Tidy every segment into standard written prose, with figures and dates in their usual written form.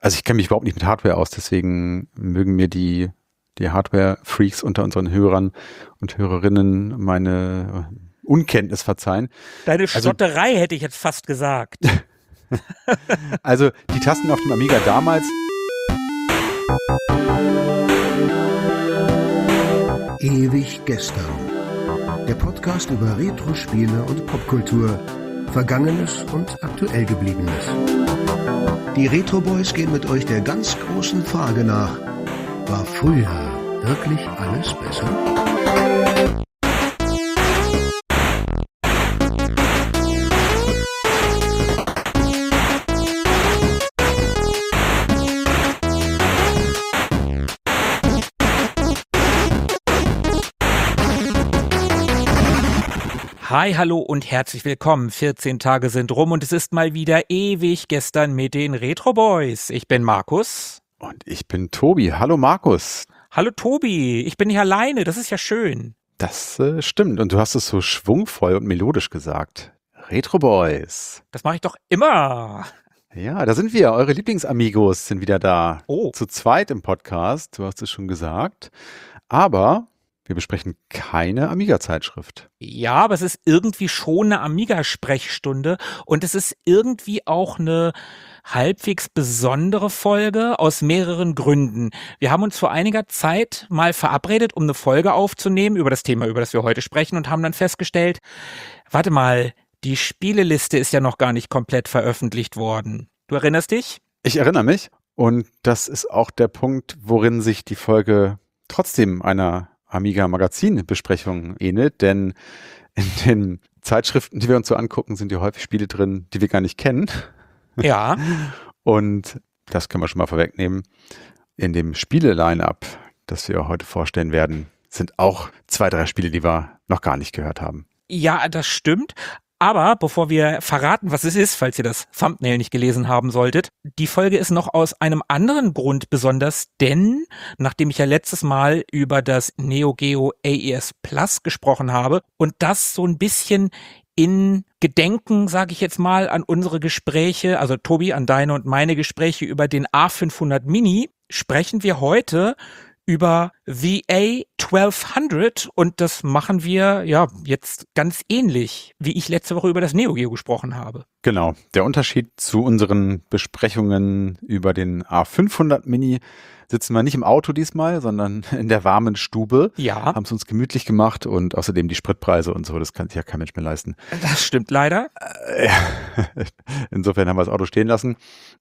Also ich kenne mich überhaupt nicht mit Hardware aus, deswegen mögen mir die Hardware-Freaks unter unseren Hörern und Hörerinnen meine Unkenntnis verzeihen. Deine Stotterei hätte ich jetzt fast gesagt. Also die Tasten auf dem Amiga damals. Ewig gestern. Der Podcast über Retro-Spiele und Popkultur. Vergangenes und aktuell Gebliebenes. Die Retro Boys gehen mit euch der ganz großen Frage nach: War früher wirklich alles besser? Hi, hallo und herzlich willkommen. 14 Tage sind rum und es ist mal wieder ewig gestern mit den Retro Boys. Ich bin Markus. Und ich bin Tobi. Hallo Markus. Hallo Tobi, ich bin nicht alleine, das ist ja schön. Das stimmt und du hast es so schwungvoll und melodisch gesagt. Retro Boys. Das mache ich doch immer. Ja, da sind wir. Eure Lieblingsamigos sind wieder da. Oh. Zu zweit im Podcast, du hast es schon gesagt. Aber wir besprechen keine Amiga-Zeitschrift. Ja, aber es ist irgendwie schon eine Amiga-Sprechstunde und es ist irgendwie auch eine halbwegs besondere Folge aus mehreren Gründen. Wir haben uns vor einiger Zeit mal verabredet, um eine Folge aufzunehmen über das Thema, über das wir heute sprechen, und haben dann festgestellt, warte mal, die Spieleliste ist ja noch gar nicht komplett veröffentlicht worden. Du erinnerst dich? Ich erinnere mich und das ist auch der Punkt, worin sich die Folge trotzdem einer Amiga-Magazin-Besprechung ähnelt, denn in den Zeitschriften, die wir uns so angucken, sind ja häufig Spiele drin, die wir gar nicht kennen. Ja. Und das können wir schon mal vorwegnehmen. In dem Spiele-Line-Up, das wir heute vorstellen werden, sind auch 2, 3 Spiele, die wir noch gar nicht gehört haben. Ja, das stimmt. Aber bevor wir verraten, was es ist, falls ihr das Thumbnail nicht gelesen haben solltet, die Folge ist noch aus einem anderen Grund besonders, denn nachdem ich ja letztes Mal über das Neo Geo AES Plus gesprochen habe und das so ein bisschen in Gedenken, sage ich jetzt mal, an unsere Gespräche, also Tobi, an deine und meine Gespräche über den A500 Mini, sprechen wir heute über the A1200 und das machen wir ja jetzt ganz ähnlich, wie ich letzte Woche über das Neo Geo gesprochen habe. Genau, der Unterschied zu unseren Besprechungen über den A500 Mini: sitzen wir nicht im Auto diesmal, sondern in der warmen Stube. Ja. Haben es uns gemütlich gemacht und außerdem die Spritpreise und so, das kann sich ja kein Mensch mehr leisten. Das stimmt leider. Insofern haben wir das Auto stehen lassen.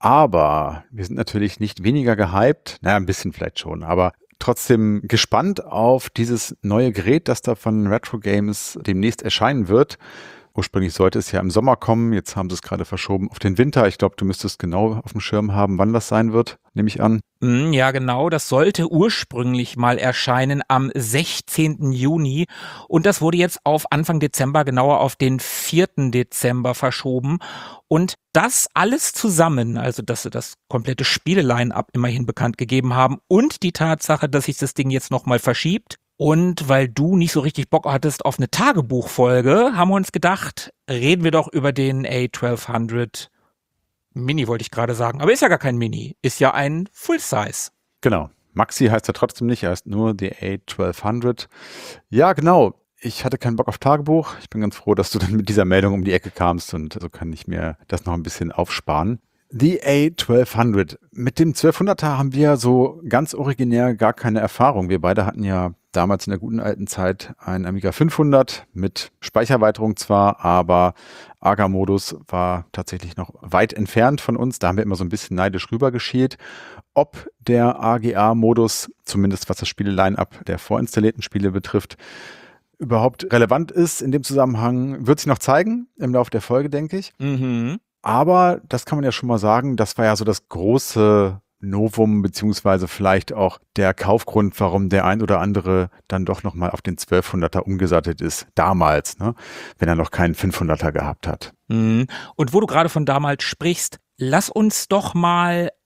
Aber wir sind natürlich nicht weniger gehypt, naja, ein bisschen vielleicht schon, aber trotzdem gespannt auf dieses neue Gerät, das da von Retro Games demnächst erscheinen wird. Ursprünglich sollte es ja im Sommer kommen, jetzt haben sie es gerade verschoben auf den Winter. Ich glaube, du müsstest genau auf dem Schirm haben, wann das sein wird, nehme ich an. Ja, genau, das sollte ursprünglich mal erscheinen am 16. Juni und das wurde jetzt auf Anfang Dezember, genauer auf den 4. Dezember verschoben. Und das alles zusammen, also dass sie das komplette Spiele-Line-Up immerhin bekannt gegeben haben und die Tatsache, dass sich das Ding jetzt nochmal verschiebt, und weil du nicht so richtig Bock hattest auf eine Tagebuchfolge, haben wir uns gedacht, reden wir doch über den A1200 Mini, wollte ich gerade sagen. Aber ist ja gar kein Mini, ist ja ein Full-Size. Genau, Maxi heißt er trotzdem nicht, er heißt nur die A1200. Ja, genau, ich hatte keinen Bock auf Tagebuch. Ich bin ganz froh, dass du dann mit dieser Meldung um die Ecke kamst und so kann ich mir das noch ein bisschen aufsparen. Die A1200. Mit dem 1200er haben wir so ganz originär gar keine Erfahrung. Wir beide hatten ja damals in der guten alten Zeit ein Amiga 500 mit Speichererweiterung zwar, aber AGA-Modus war tatsächlich noch weit entfernt von uns. Da haben wir immer so ein bisschen neidisch rübergeschielt. Ob der AGA-Modus, zumindest was das Spiele-Line-Up der vorinstallierten Spiele betrifft, überhaupt relevant ist in dem Zusammenhang, wird sich noch zeigen im Laufe der Folge, denke ich. Mhm. Aber das kann man ja schon mal sagen, das war ja so das große Novum, beziehungsweise vielleicht auch der Kaufgrund, warum der ein oder andere dann doch nochmal auf den 1200er umgesattelt ist, damals, ne? Wenn er noch keinen 500er gehabt hat. Und wo du gerade von damals sprichst, lass uns doch mal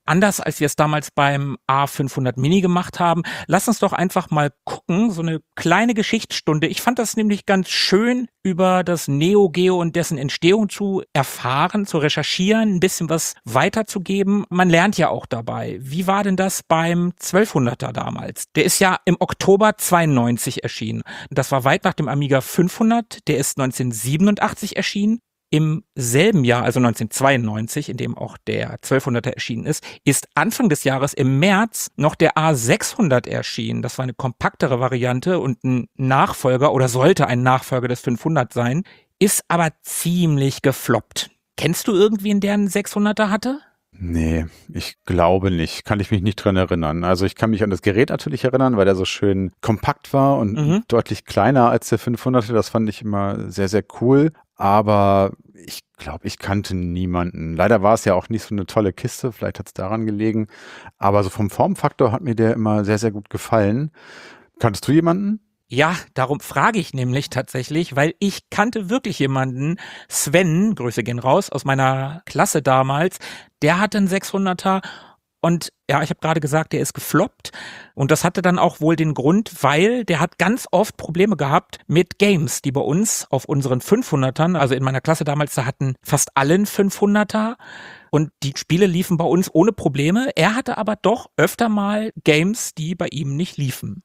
anders als wir es damals beim A500 Mini gemacht haben. Lass uns doch einfach mal gucken, so eine kleine Geschichtsstunde. Ich fand das nämlich ganz schön, über das Neo Geo und dessen Entstehung zu erfahren, zu recherchieren, ein bisschen was weiterzugeben. Man lernt ja auch dabei. Wie war denn das beim 1200er damals? Der ist ja im Oktober 92 erschienen. Das war weit nach dem Amiga 500. Der ist 1987 erschienen. Im selben Jahr, also 1992, in dem auch der 1200er erschienen ist Anfang des Jahres im März noch der A600 erschienen. Das war eine kompaktere Variante und ein Nachfolger oder sollte ein Nachfolger des 500 sein, ist aber ziemlich gefloppt. Kennst du irgendwen, der einen 600er hatte? Nee, ich glaube nicht. Kann ich mich nicht dran erinnern. Also ich kann mich an das Gerät natürlich erinnern, weil der so schön kompakt war und deutlich kleiner als der 500er. Das fand ich immer sehr, sehr cool. Aber ich glaube, ich kannte niemanden. Leider war es ja auch nicht so eine tolle Kiste. Vielleicht hat es daran gelegen. Aber so vom Formfaktor hat mir der immer sehr, sehr gut gefallen. Kanntest du jemanden? Ja, darum frage ich nämlich tatsächlich, weil ich kannte wirklich jemanden, Sven, Grüße gehen raus, aus meiner Klasse damals, der hatte einen 600er und ja, ich habe gerade gesagt, der ist gefloppt und das hatte dann auch wohl den Grund, weil der hat ganz oft Probleme gehabt mit Games, die bei uns auf unseren 500ern, also in meiner Klasse damals, da hatten fast alle einen 500er und die Spiele liefen bei uns ohne Probleme. Er hatte aber doch öfter mal Games, die bei ihm nicht liefen.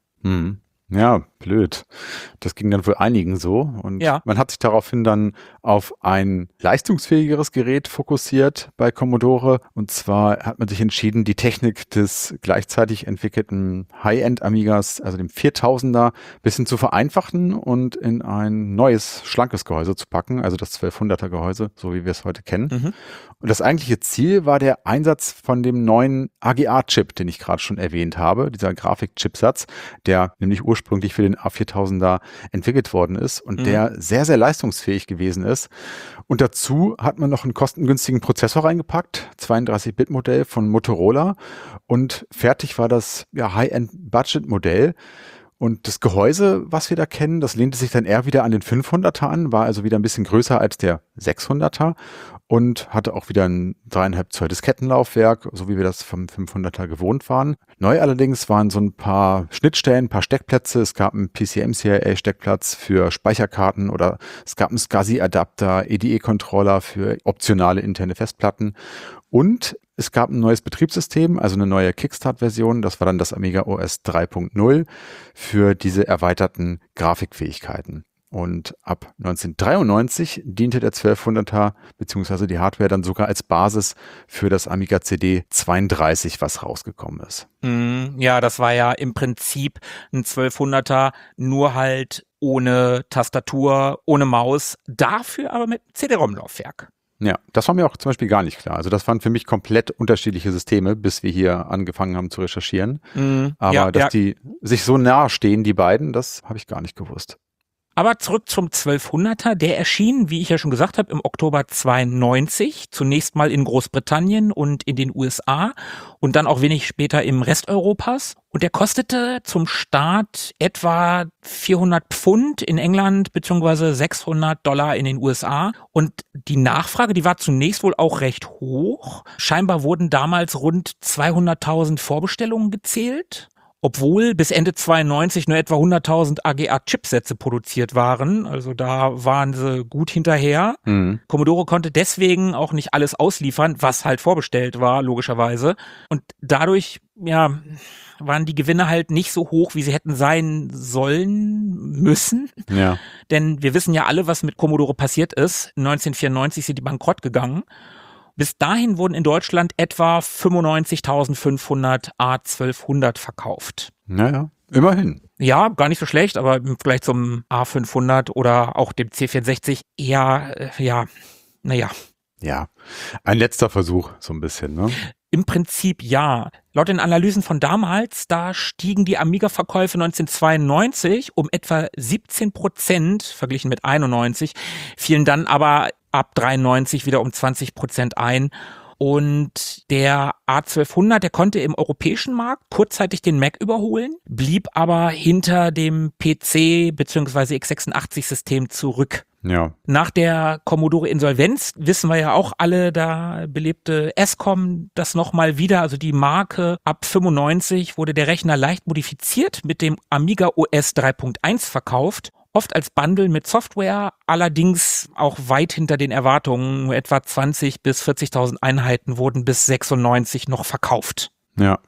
Ja, blöd. Das ging dann wohl einigen so und man hat sich daraufhin dann auf ein leistungsfähigeres Gerät fokussiert bei Commodore und zwar hat man sich entschieden, die Technik des gleichzeitig entwickelten High-End-Amigas, also dem 4000er, bisschen zu vereinfachen und in ein neues, schlankes Gehäuse zu packen, also das 1200er Gehäuse, so wie wir es heute kennen. Und das eigentliche Ziel war der Einsatz von dem neuen AGA-Chip, den ich gerade schon erwähnt habe, dieser Grafik-Chipsatz, der nämlich ursprünglich für den A4000er entwickelt worden ist und der sehr, sehr leistungsfähig gewesen ist. Und dazu hat man noch einen kostengünstigen Prozessor reingepackt, 32-Bit-Modell von Motorola und fertig war das High-End-Budget-Modell. Und das Gehäuse, was wir da kennen, das lehnte sich dann eher wieder an den 500er an, war also wieder ein bisschen größer als der 600er und hatte auch wieder ein 3,5 Zoll Diskettenlaufwerk, so wie wir das vom 500er gewohnt waren. Neu allerdings waren so ein paar Schnittstellen, ein paar Steckplätze. Es gab einen PCMCIA-Steckplatz für Speicherkarten oder es gab einen SCSI-Adapter, EDE-Controller für optionale interne Festplatten und es gab ein neues Betriebssystem, also eine neue Kickstart-Version. Das war dann das Amiga OS 3.0 für diese erweiterten Grafikfähigkeiten. Und ab 1993 diente der 1200er bzw. die Hardware dann sogar als Basis für das Amiga CD 32, was rausgekommen ist. Ja, das war ja im Prinzip ein 1200er, nur halt ohne Tastatur, ohne Maus, dafür aber mit CD-ROM-Laufwerk. Ja, das war mir auch zum Beispiel gar nicht klar. Also das waren für mich komplett unterschiedliche Systeme, bis wir hier angefangen haben zu recherchieren. Aber dass die sich so nahe stehen, die beiden, das habe ich gar nicht gewusst. Aber zurück zum 1200er, der erschien, wie ich ja schon gesagt habe, im Oktober 92, zunächst mal in Großbritannien und in den USA und dann auch wenig später im Rest Europas. Und der kostete zum Start etwa 400 Pfund in England beziehungsweise $600 in den USA. Und die Nachfrage, die war zunächst wohl auch recht hoch. Scheinbar wurden damals rund 200.000 Vorbestellungen gezählt. Obwohl bis Ende 92 nur etwa 100.000 AGA-Chipsätze produziert waren. Also da waren sie gut hinterher. Commodore konnte deswegen auch nicht alles ausliefern, was halt vorbestellt war, logischerweise. Und dadurch, waren die Gewinne halt nicht so hoch, wie sie hätten sein sollen müssen. Ja. Denn wir wissen ja alle, was mit Commodore passiert ist. 1994 sind die bankrott gegangen. Bis dahin wurden in Deutschland etwa 95.500 A1200 verkauft. Naja, immerhin. Ja, gar nicht so schlecht, aber im Vergleich zum A500 oder auch dem C64 eher, naja. Ja, ein letzter Versuch, so ein bisschen, ne? Im Prinzip ja. Laut den Analysen von damals, da stiegen die Amiga-Verkäufe 1992 um etwa 17%, verglichen mit 91, fielen dann aber ab 93 wieder um 20% ein. Und der A1200, der konnte im europäischen Markt kurzzeitig den Mac überholen, blieb aber hinter dem PC bzw. x86-System zurück. Ja. Nach der Commodore-Insolvenz wissen wir ja auch alle, da belebte Escom das nochmal wieder, also die Marke ab 95 wurde der Rechner leicht modifiziert, mit dem Amiga OS 3.1 verkauft, oft als Bundle mit Software, allerdings auch weit hinter den Erwartungen, nur etwa 20.000 bis 40.000 Einheiten wurden bis 96 noch verkauft. Ja.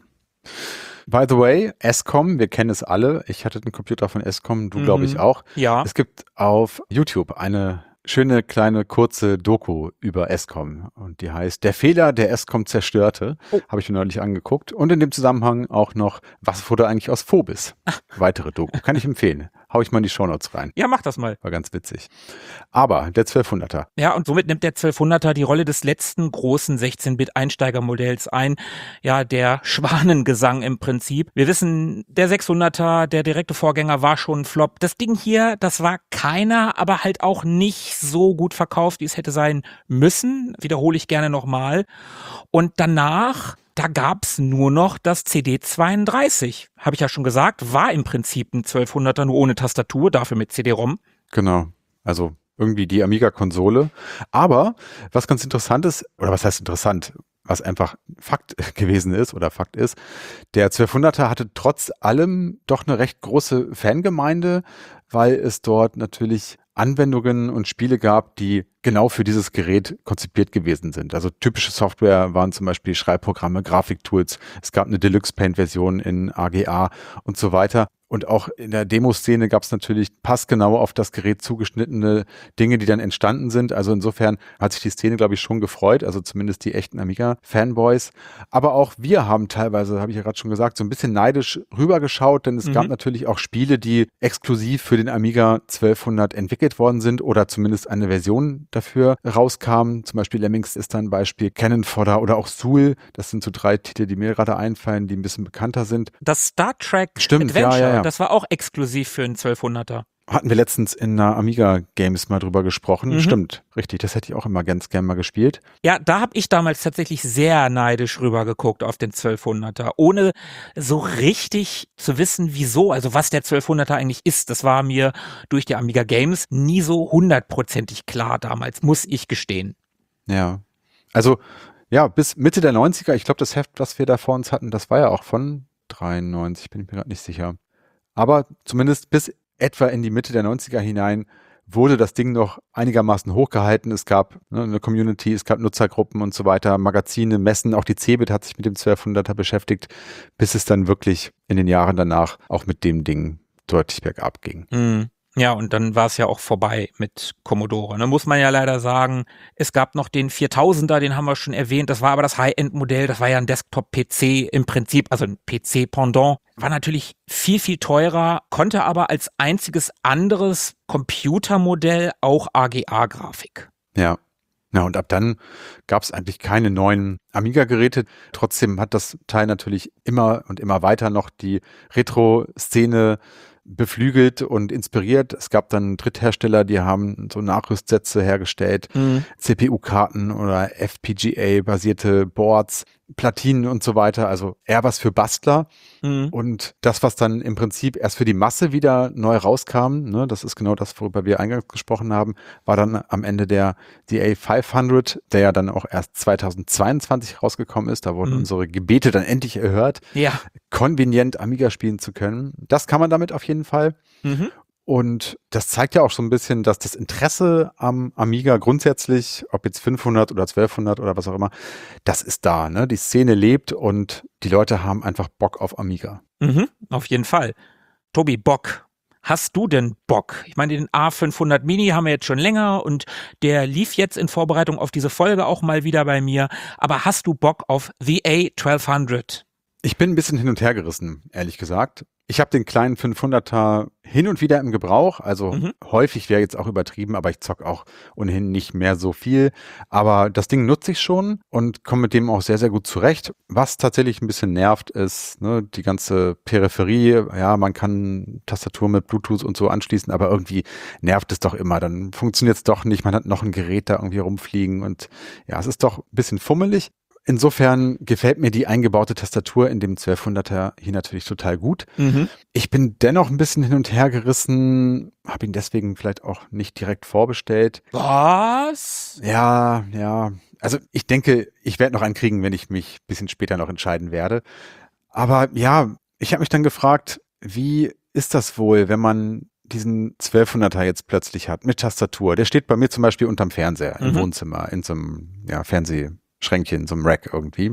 By the way, Escom, wir kennen es alle. Ich hatte den Computer von Escom, du glaube ich auch. Ja. Es gibt auf YouTube eine schöne kleine kurze Doku über Escom und die heißt Der Fehler, der Escom zerstörte. Habe ich mir neulich angeguckt. Und in dem Zusammenhang auch noch, was wurde eigentlich aus Phobis? Weitere Doku. Kann ich empfehlen. Hau ich mal in die Shownotes rein. Ja, mach das mal. War ganz witzig. Aber der 1200er. Ja, und somit nimmt der 1200er die Rolle des letzten großen 16-Bit-Einsteigermodells ein. Ja, der Schwanengesang im Prinzip. Wir wissen, der 600er, der direkte Vorgänger, war schon ein Flop. Das Ding hier, das war keiner, aber halt auch nicht so gut verkauft, wie es hätte sein müssen. Wiederhole ich gerne nochmal. Und danach, da gab's nur noch das CD32. Habe ich ja schon gesagt, war im Prinzip ein 1200er, nur ohne Tastatur, dafür mit CD-ROM. Genau, also irgendwie die Amiga-Konsole. Aber was ganz interessant ist, oder was heißt interessant, was einfach Fakt gewesen ist oder Fakt ist, der 1200er hatte trotz allem doch eine recht große Fangemeinde, weil es dort natürlich Anwendungen und Spiele gab, die genau für dieses Gerät konzipiert gewesen sind. Also typische Software waren zum Beispiel Schreibprogramme, Grafiktools. Es gab eine Deluxe-Paint-Version in AGA und so weiter. Und auch in der Demoszene gab es natürlich passgenau auf das Gerät zugeschnittene Dinge, die dann entstanden sind. Also insofern hat sich die Szene, glaube ich, schon gefreut. Also zumindest die echten Amiga-Fanboys. Aber auch wir haben teilweise, habe ich ja gerade schon gesagt, so ein bisschen neidisch rübergeschaut, denn es gab natürlich auch Spiele, die exklusiv für den Amiga 1200 entwickelt worden sind oder zumindest eine Version dafür rauskamen. Zum Beispiel Lemmings ist da ein Beispiel, Cannon Fodder oder auch Zool. Das sind so 3 Titel, die mir gerade einfallen, die ein bisschen bekannter sind. Das Star Trek Stimmt, Adventure, ja. das war auch exklusiv für einen 1200er. Hatten wir letztens in einer Amiga Games mal drüber gesprochen. Stimmt, richtig. Das hätte ich auch immer ganz gern mal gespielt. Ja, da habe ich damals tatsächlich sehr neidisch rübergeguckt auf den 1200er, ohne so richtig zu wissen, wieso, also was der 1200er eigentlich ist. Das war mir durch die Amiga Games nie so 100%ig klar damals, muss ich gestehen. Ja, also ja, bis Mitte der 90er, ich glaube, das Heft, was wir da vor uns hatten, das war ja auch von 93, bin ich mir gerade nicht sicher. Aber zumindest bis etwa in die Mitte der 90er hinein wurde das Ding noch einigermaßen hochgehalten. Es gab eine Community, es gab Nutzergruppen und so weiter, Magazine, Messen, auch die CeBIT hat sich mit dem 1200er beschäftigt, bis es dann wirklich in den Jahren danach auch mit dem Ding deutlich bergab ging. Ja, und dann war es ja auch vorbei mit Commodore. Ne? Muss man ja leider sagen, es gab noch den 4000er, den haben wir schon erwähnt, das war aber das High-End-Modell, das war ja ein Desktop-PC im Prinzip, also ein PC-Pendant. War natürlich viel, viel teurer, konnte aber als einziges anderes Computermodell auch AGA-Grafik. Ja. Na, und ab dann gab es eigentlich keine neuen Amiga-Geräte. Trotzdem hat das Teil natürlich immer und immer weiter noch die Retro-Szene beflügelt und inspiriert. Es gab dann Dritthersteller, die haben so Nachrüstsätze hergestellt, CPU-Karten oder FPGA-basierte Boards, Platinen und so weiter. Also eher was für Bastler. Und das, was dann im Prinzip erst für die Masse wieder neu rauskam, ne, das ist genau das, worüber wir eingangs gesprochen haben, war dann am Ende der DA500, der ja dann auch erst 2022 rausgekommen ist. Da wurden unsere Gebete dann endlich erhört, konvenient Amiga spielen zu können. Das kann man damit auf jeden Fall. Und das zeigt ja auch so ein bisschen, dass das Interesse am Amiga grundsätzlich, ob jetzt 500 oder 1200 oder was auch immer, das ist da, ne? Die Szene lebt und die Leute haben einfach Bock auf Amiga. Auf jeden Fall. Tobi, Bock. Hast du denn Bock? Ich meine, den A500 Mini haben wir jetzt schon länger und der lief jetzt in Vorbereitung auf diese Folge auch mal wieder bei mir. Aber hast du Bock auf the A1200? Ich bin ein bisschen hin und her gerissen, ehrlich gesagt. Ich habe den kleinen 500er hin und wieder im Gebrauch, also häufig wäre jetzt auch übertrieben, aber ich zock auch ohnehin nicht mehr so viel. Aber das Ding nutze ich schon und komme mit dem auch sehr, sehr gut zurecht. Was tatsächlich ein bisschen nervt, ist die ganze Peripherie. Ja, man kann Tastatur mit Bluetooth und so anschließen, aber irgendwie nervt es doch immer. Dann funktioniert es doch nicht, man hat noch ein Gerät da irgendwie rumfliegen und ja, es ist doch ein bisschen fummelig. insofern gefällt mir die eingebaute Tastatur in dem 1200er hier natürlich total gut. Ich bin dennoch ein bisschen hin und her gerissen, habe ihn deswegen vielleicht auch nicht direkt vorbestellt. Was? Ja. Also ich denke, ich werde noch einen kriegen, wenn ich mich ein bisschen später noch entscheiden werde. Aber ja, ich habe mich dann gefragt, wie ist das wohl, wenn man diesen 1200er jetzt plötzlich hat mit Tastatur? Der steht bei mir zum Beispiel unterm Fernseher im Wohnzimmer, in so einem Fernsehschränkchen, so einem Rack irgendwie.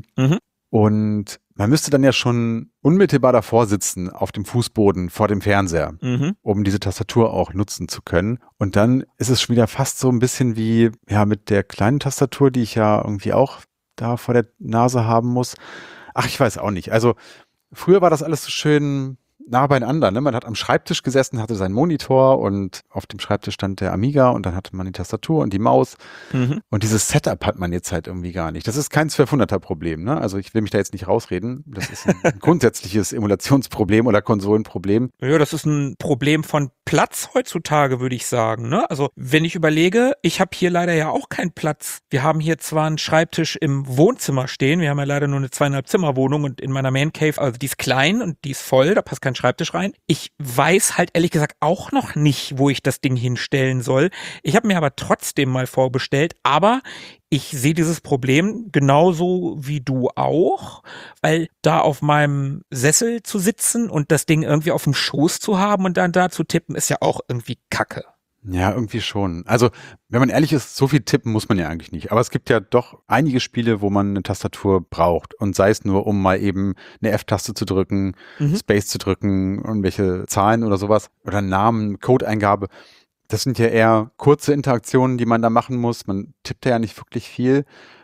Und man müsste dann ja schon unmittelbar davor sitzen, auf dem Fußboden vor dem Fernseher, um diese Tastatur auch nutzen zu können. Und dann ist es schon wieder fast so ein bisschen wie mit der kleinen Tastatur, die ich ja irgendwie auch da vor der Nase haben muss. Ach, ich weiß auch nicht. Also früher war das alles so schön nah beieinander, ne? Man hat am Schreibtisch gesessen, hatte seinen Monitor und auf dem Schreibtisch stand der Amiga und dann hatte man die Tastatur und die Maus. Und dieses Setup hat man jetzt halt irgendwie gar nicht. Das ist kein 1200er Problem, ne? Also ich will mich da jetzt nicht rausreden. Das ist ein grundsätzliches Emulationsproblem oder Konsolenproblem. Ja, das ist ein Problem von Platz heutzutage, würde ich sagen, ne? Also wenn ich überlege, ich habe hier leider ja auch keinen Platz. Wir haben hier zwar einen Schreibtisch im Wohnzimmer stehen, wir haben ja leider nur eine 2,5 Zimmer Wohnung und in meiner Man Cave, also die ist klein und die ist voll, da passt kein Schreibtisch rein. Ich weiß halt ehrlich gesagt auch noch nicht, wo ich das Ding hinstellen soll. Ich habe mir aber trotzdem mal vorbestellt, aber ich sehe dieses Problem genauso wie du auch, weil da auf meinem Sessel zu sitzen und das Ding irgendwie auf dem Schoß zu haben und dann da zu tippen, ist ja auch irgendwie Kacke. Ja, irgendwie schon. Also, wenn man ehrlich ist, so viel tippen muss man ja eigentlich nicht. Aber es gibt ja doch einige Spiele, wo man eine Tastatur braucht. Und sei es nur, um mal eben eine F-Taste zu drücken, Space zu drücken, irgendwelche Zahlen oder sowas. Oder Namen, Codeingabe. Das sind ja eher kurze Interaktionen, die man da machen muss. Man tippt ja nicht wirklich viel.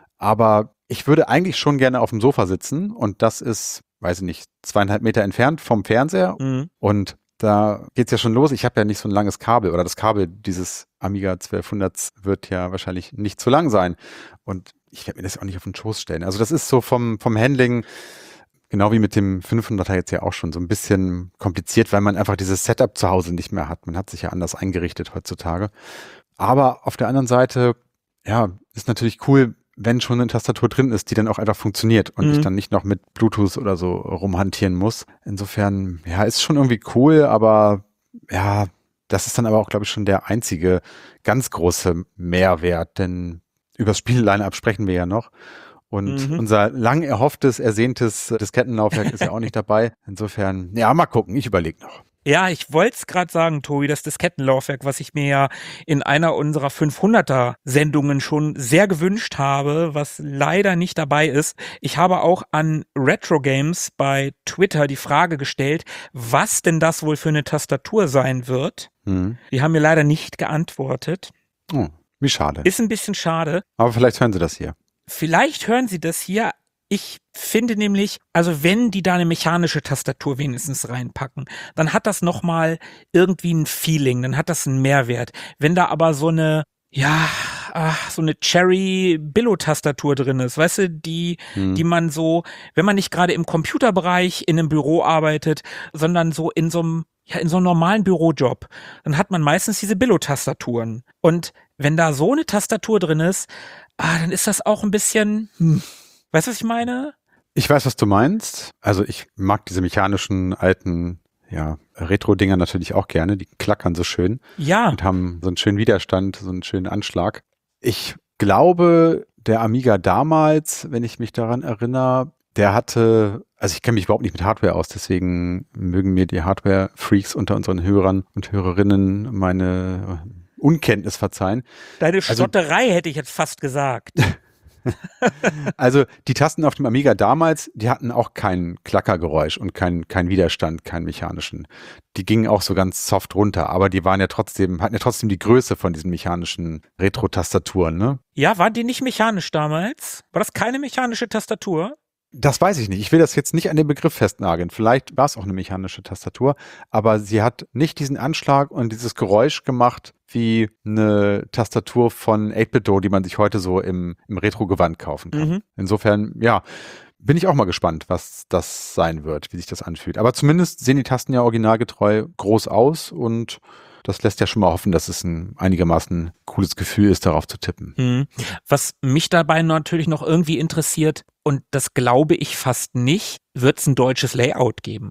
Aber ich würde eigentlich schon gerne auf dem Sofa sitzen. Und das ist, weiß ich nicht, 2,5 Meter entfernt vom Fernseher. Und da geht's ja schon los. Ich habe ja nicht so ein langes Kabel oder das Kabel dieses Amiga 1200 wird ja wahrscheinlich nicht zu lang sein. Und ich werde mir das auch nicht auf den Schoß stellen. Also das ist so vom Handling, genau wie mit dem 500er jetzt ja auch schon so ein bisschen kompliziert, weil man einfach dieses Setup zu Hause nicht mehr hat. Man hat sich ja anders eingerichtet heutzutage. Aber auf der anderen Seite, ist natürlich cool, wenn schon eine Tastatur drin ist, die dann auch einfach funktioniert und ich dann nicht noch mit Bluetooth oder so rumhantieren muss. Insofern, ist schon irgendwie cool, aber das ist dann aber auch, glaube ich, schon der einzige ganz große Mehrwert, denn über das Spiel-Line-Up sprechen wir ja noch. Und unser lang erhofftes, ersehntes Diskettenlaufwerk ist ja auch nicht dabei. Insofern, mal gucken, ich überlege noch. Ja, ich wollte es gerade sagen, Tobi, das Diskettenlaufwerk, was ich mir ja in einer unserer 500er-Sendungen schon sehr gewünscht habe, was leider nicht dabei ist. Ich habe auch an Retro Games bei Twitter die Frage gestellt, was denn das wohl für eine Tastatur sein wird. Die haben mir leider nicht geantwortet. Oh, wie schade. Ist ein bisschen schade. Aber vielleicht hören sie das hier. Vielleicht hören sie das hier. Ich finde nämlich, also wenn die da eine mechanische Tastatur wenigstens reinpacken, dann hat das nochmal irgendwie ein Feeling, dann hat das einen Mehrwert. Wenn da aber so eine Cherry-Billo-Tastatur drin ist, weißt du, die man so, wenn man nicht gerade im Computerbereich in einem Büro arbeitet, sondern so in so einem normalen Bürojob, dann hat man meistens diese Billo-Tastaturen. Und wenn da so eine Tastatur drin ist, dann ist das auch ein bisschen, weißt du, was ich meine? Ich weiß, was du meinst. Also ich mag diese mechanischen alten, Retro-Dinger natürlich auch gerne. Die klackern so schön. Ja. Und haben so einen schönen Widerstand, so einen schönen Anschlag. Ich glaube, der Amiga damals, wenn ich mich daran erinnere, der hatte, also ich kenne mich überhaupt nicht mit Hardware aus, deswegen mögen mir die Hardware-Freaks unter unseren Hörern und Hörerinnen meine Unkenntnis verzeihen. Deine Stotterei hätte ich jetzt fast gesagt. Also die Tasten auf dem Amiga damals, die hatten auch kein Klackergeräusch und kein Widerstand, keinen mechanischen. Die gingen auch so ganz soft runter, aber die hatten ja trotzdem die Größe von diesen mechanischen Retro-Tastaturen, ne? Ja, waren die nicht mechanisch damals? War das keine mechanische Tastatur? Das weiß ich nicht. Ich will das jetzt nicht an den Begriff festnageln. Vielleicht war es auch eine mechanische Tastatur, aber sie hat nicht diesen Anschlag und dieses Geräusch gemacht wie eine Tastatur von 8BitDo, die man sich heute so im Retro-Gewand kaufen kann. Insofern, bin ich auch mal gespannt, was das sein wird, wie sich das anfühlt. Aber zumindest sehen die Tasten ja originalgetreu groß aus und das lässt ja schon mal hoffen, dass es ein einigermaßen cooles Gefühl ist, darauf zu tippen. Was mich dabei natürlich noch irgendwie interessiert, und das glaube ich fast nicht, wird es ein deutsches Layout geben?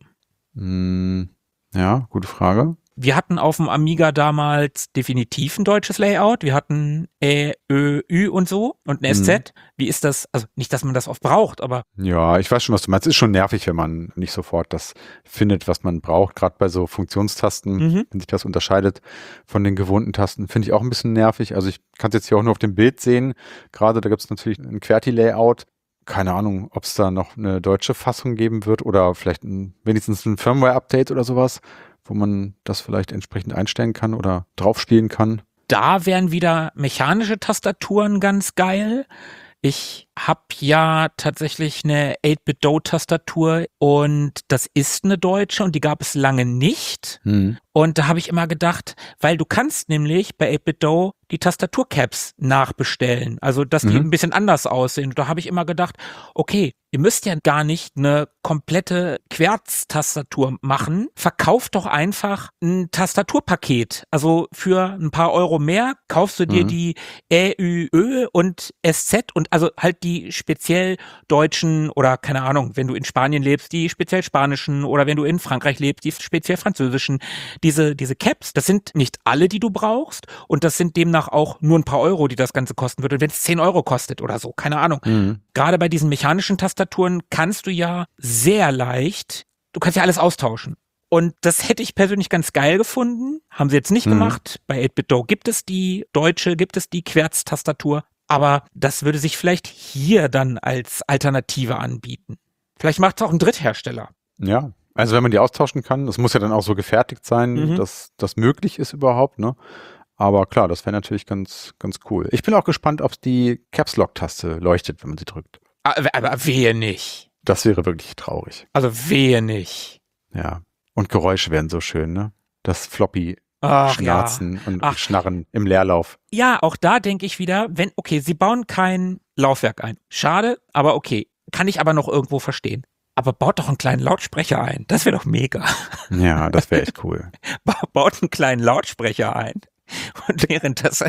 Ja, gute Frage. Wir hatten auf dem Amiga damals definitiv ein deutsches Layout. Wir hatten Ä, Ö, Ü und so und ein SZ. Wie ist das? Also nicht, dass man das oft braucht, aber... Ja, ich weiß schon, was du meinst. Es ist schon nervig, wenn man nicht sofort das findet, was man braucht. Gerade bei so Funktionstasten, wenn sich das unterscheidet von den gewohnten Tasten, finde ich auch ein bisschen nervig. Also ich kann es jetzt hier auch nur auf dem Bild sehen. Gerade da gibt es natürlich ein QWERTY-Layout. Keine Ahnung, ob es da noch eine deutsche Fassung geben wird oder vielleicht wenigstens ein Firmware-Update oder sowas, wo man das vielleicht entsprechend einstellen kann oder draufspielen kann. Da wären wieder mechanische Tastaturen ganz geil. Ich habe ja tatsächlich eine 8-Bit-Do-Tastatur und das ist eine deutsche und die gab es lange nicht. Und da habe ich immer gedacht, weil du kannst nämlich bei 8-Bit-Do die Tastaturcaps nachbestellen, also dass die ein bisschen anders aussehen. Und da habe ich immer gedacht, okay, ihr müsst ja gar nicht eine komplette Querz-Tastatur machen. Verkauft doch einfach ein Tastaturpaket. Also für ein paar Euro mehr kaufst du dir die Ä, Ü, Ö und SZ und also halt die speziell deutschen oder keine Ahnung, wenn du in Spanien lebst, die speziell spanischen oder wenn du in Frankreich lebst, die speziell französischen. Diese Caps, das sind nicht alle, die du brauchst und das sind demnach auch nur ein paar Euro, die das Ganze kosten würde. Und wenn es 10 Euro kostet oder so, keine Ahnung. Gerade bei diesen mechanischen Tastaturen kannst du ja sehr leicht, du kannst ja alles austauschen. Und das hätte ich persönlich ganz geil gefunden. Haben sie jetzt nicht gemacht. Bei 8-Bit-Do gibt es die deutsche, gibt es die Querz-Tastatur. Aber das würde sich vielleicht hier dann als Alternative anbieten. Vielleicht macht es auch ein Dritthersteller. Ja, also wenn man die austauschen kann, das muss ja dann auch so gefertigt sein, dass das möglich ist überhaupt, ne? Aber klar, das wäre natürlich ganz, ganz cool. Ich bin auch gespannt, ob die Caps-Lock-Taste leuchtet, wenn man sie drückt. Aber wehe nicht. Das wäre wirklich traurig. Also wehe nicht. Ja. Und Geräusche wären so schön, ne? Das Floppy Schnarzen und Schnarren im Leerlauf. Ja, auch da denke ich wieder, sie bauen kein Laufwerk ein. Schade, aber okay. Kann ich aber noch irgendwo verstehen. Aber baut doch einen kleinen Lautsprecher ein. Das wäre doch mega. Ja, das wäre echt cool. Baut einen kleinen Lautsprecher ein. Und während das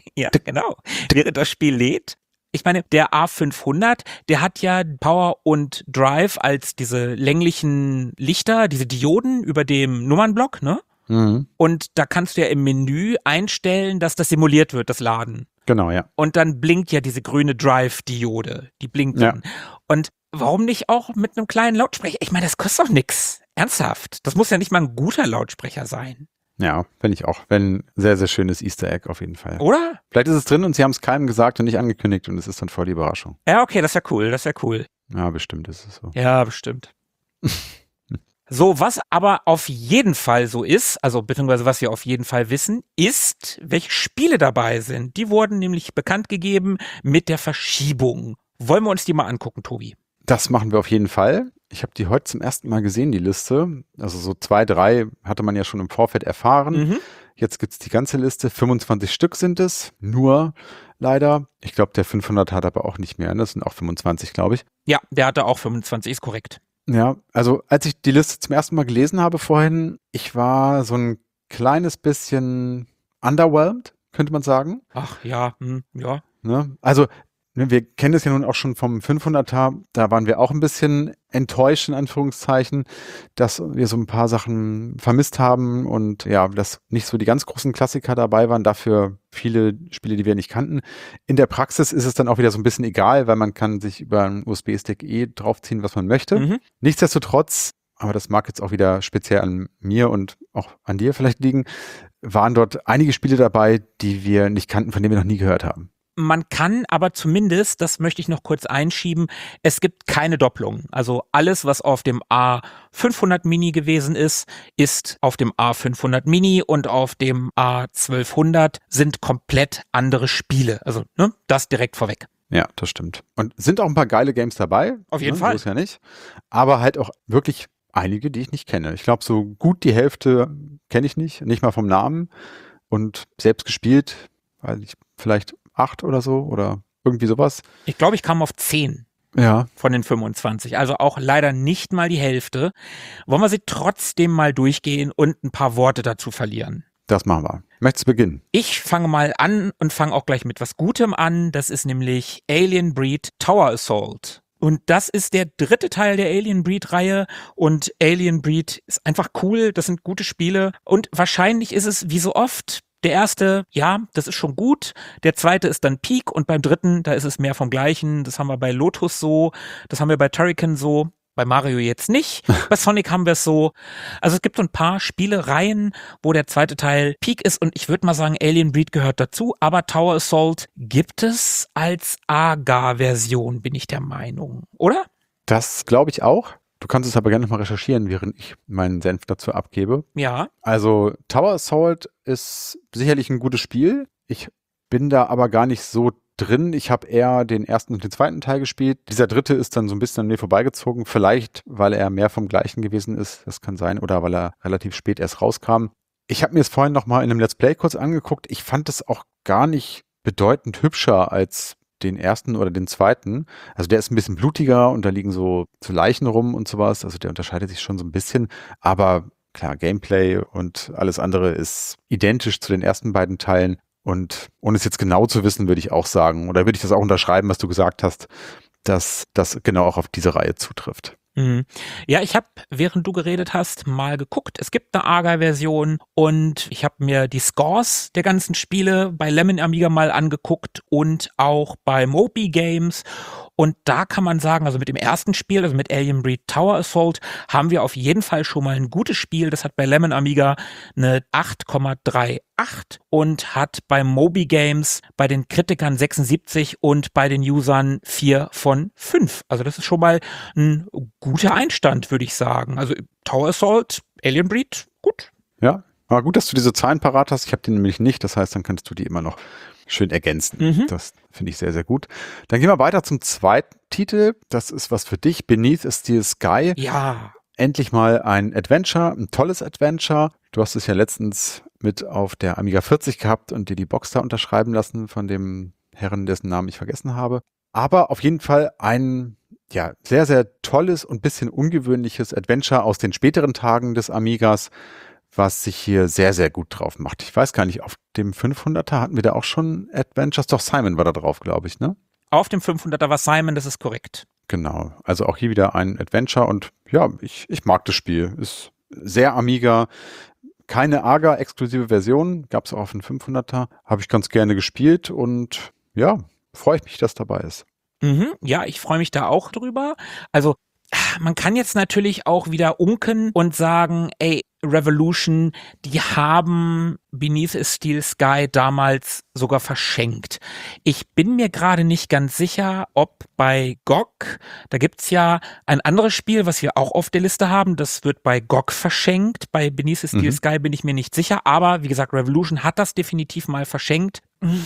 Spiel lädt, ich meine, der A500, der hat ja Power und Drive als diese länglichen Lichter, diese Dioden über dem Nummernblock, ne? Und da kannst du ja im Menü einstellen, dass das simuliert wird, das Laden. Genau, ja. Und dann blinkt ja diese grüne Drive-Diode. Die blinkt dann. Und warum nicht auch mit einem kleinen Lautsprecher? Ich meine, das kostet doch nix. Ernsthaft. Das muss ja nicht mal ein guter Lautsprecher sein. Ja, finde ich auch. Wenn sehr, sehr schönes Easter Egg auf jeden Fall. Oder? Vielleicht ist es drin und sie haben es keinem gesagt und nicht angekündigt und es ist dann voll die Überraschung. Ja, okay, das wäre cool. Ja, bestimmt ist es so. Ja, bestimmt. So, was aber auf jeden Fall so ist, also beziehungsweise was wir auf jeden Fall wissen, ist, welche Spiele dabei sind. Die wurden nämlich bekannt gegeben mit der Verschiebung. Wollen wir uns die mal angucken, Tobi? Das machen wir auf jeden Fall. Ich habe die heute zum ersten Mal gesehen, die Liste. Also so 2, 3 hatte man ja schon im Vorfeld erfahren. Jetzt gibt's die ganze Liste. 25 Stück sind es. Nur leider. Ich glaube, der 500 hat aber auch nicht mehr. Das sind auch 25, glaube ich. Ja, der hatte auch 25, ist korrekt. Ja, also als ich die Liste zum ersten Mal gelesen habe vorhin, ich war so ein kleines bisschen underwhelmed, könnte man sagen. Ach ja, ja. Ne? Also wir kennen das ja nun auch schon vom 500er, da waren wir auch ein bisschen enttäuscht, in Anführungszeichen, dass wir so ein paar Sachen vermisst haben und ja, dass nicht so die ganz großen Klassiker dabei waren, dafür viele Spiele, die wir nicht kannten. In der Praxis ist es dann auch wieder so ein bisschen egal, weil man kann sich über einen USB-Stick draufziehen, was man möchte. Nichtsdestotrotz, aber das mag jetzt auch wieder speziell an mir und auch an dir vielleicht liegen, waren dort einige Spiele dabei, die wir nicht kannten, von denen wir noch nie gehört haben. Man kann aber zumindest, das möchte ich noch kurz einschieben, es gibt keine Doppelung. Also alles, was auf dem A500 Mini gewesen ist, ist auf dem A500 Mini und auf dem A1200 sind komplett andere Spiele. Also das direkt vorweg. Ja, das stimmt. Und sind auch ein paar geile Games dabei. Auf jeden Fall. So ist ja nicht. Aber halt auch wirklich einige, die ich nicht kenne. Ich glaube, so gut die Hälfte kenne ich nicht mal vom Namen. Und selbst gespielt, weil ich vielleicht 8 oder so oder irgendwie sowas. Ich glaube, ich kam auf 10 von den 25. Also auch leider nicht mal die Hälfte. Wollen wir sie trotzdem mal durchgehen und ein paar Worte dazu verlieren? Das machen wir. Möchtest du beginnen? Ich fange mal an und fange auch gleich mit was Gutem an. Das ist nämlich Alien Breed Tower Assault. Und das ist der 3. Teil der Alien Breed-Reihe und Alien Breed ist einfach cool, das sind gute Spiele und wahrscheinlich ist es wie so oft, der erste, ja, das ist schon gut, der zweite ist dann Peak und beim dritten, da ist es mehr vom Gleichen, das haben wir bei Lotus so, das haben wir bei Turrican so, bei Mario jetzt nicht, bei Sonic haben wir es so. Also es gibt so ein paar Spielereien, wo der zweite Teil Peak ist und ich würde mal sagen, Alien Breed gehört dazu, aber Tower Assault gibt es als AGA-Version, bin ich der Meinung, oder? Das glaube ich auch. Du kannst es aber gerne nochmal recherchieren, während ich meinen Senf dazu abgebe. Ja. Also Tower Assault ist sicherlich ein gutes Spiel. Ich bin da aber gar nicht so drin. Ich habe eher den ersten und den zweiten Teil gespielt. Dieser dritte ist dann so ein bisschen an mir vorbeigezogen. Vielleicht, weil er mehr vom Gleichen gewesen ist. Das kann sein. Oder weil er relativ spät erst rauskam. Ich habe mir es vorhin nochmal in einem Let's Play kurz angeguckt. Ich fand es auch gar nicht bedeutend hübscher als den ersten oder den zweiten. Also der ist ein bisschen blutiger und da liegen so Leichen rum und sowas. Also der unterscheidet sich schon so ein bisschen. Aber klar, Gameplay und alles andere ist identisch zu den ersten beiden Teilen. Und ohne es jetzt genau zu wissen, würde ich auch sagen, oder würde ich das auch unterschreiben, was du gesagt hast, dass das genau auch auf diese Reihe zutrifft. Ja, ich habe, während du geredet hast, mal geguckt. Es gibt eine AGA-Version und ich habe mir die Scores der ganzen Spiele bei Lemon Amiga mal angeguckt und auch bei Moby Games. Und da kann man sagen, also mit dem ersten Spiel, also mit Alien Breed Tower Assault, haben wir auf jeden Fall schon mal ein gutes Spiel. Das hat bei Lemon Amiga eine 8,38 und hat bei Moby Games bei den Kritikern 76 und bei den Usern 4 von 5. Also das ist schon mal ein guter Einstand, würde ich sagen. Also Tower Assault, Alien Breed, gut. Ja, aber gut, dass du diese Zahlen parat hast. Ich habe die nämlich nicht. Das heißt, dann kannst du die immer noch schön ergänzen. Das finde ich sehr, sehr gut. Dann gehen wir weiter zum zweiten Titel. Das ist was für dich. Beneath a Steel Sky. Ja. Endlich mal ein Adventure, ein tolles Adventure. Du hast es ja letztens mit auf der Amiga 40 gehabt und dir die Box da unterschreiben lassen von dem Herren, dessen Namen ich vergessen habe. Aber auf jeden Fall ein sehr, sehr tolles und bisschen ungewöhnliches Adventure aus den späteren Tagen des Amigas, was sich hier sehr, sehr gut drauf macht. Ich weiß gar nicht, auf dem 500er hatten wir da auch schon Adventures? Doch, Simon war da drauf, glaube ich, ne? Auf dem 500er war Simon, das ist korrekt. Genau, also auch hier wieder ein Adventure und ja, ich mag das Spiel. Ist sehr Amiga, keine AGA-exklusive Version, gab es auch auf dem 500er, habe ich ganz gerne gespielt und ja, freue ich mich, dass dabei ist. Ja, ich freue mich da auch drüber. Also man kann jetzt natürlich auch wieder unken und sagen, ey, Revolution, die haben Beneath a Steel Sky damals sogar verschenkt. Ich bin mir gerade nicht ganz sicher, ob bei GOG, da gibt's ja ein anderes Spiel, was wir auch auf der Liste haben, das wird bei GOG verschenkt. Bei Beneath a Steel Sky bin ich mir nicht sicher, aber wie gesagt, Revolution hat das definitiv mal verschenkt.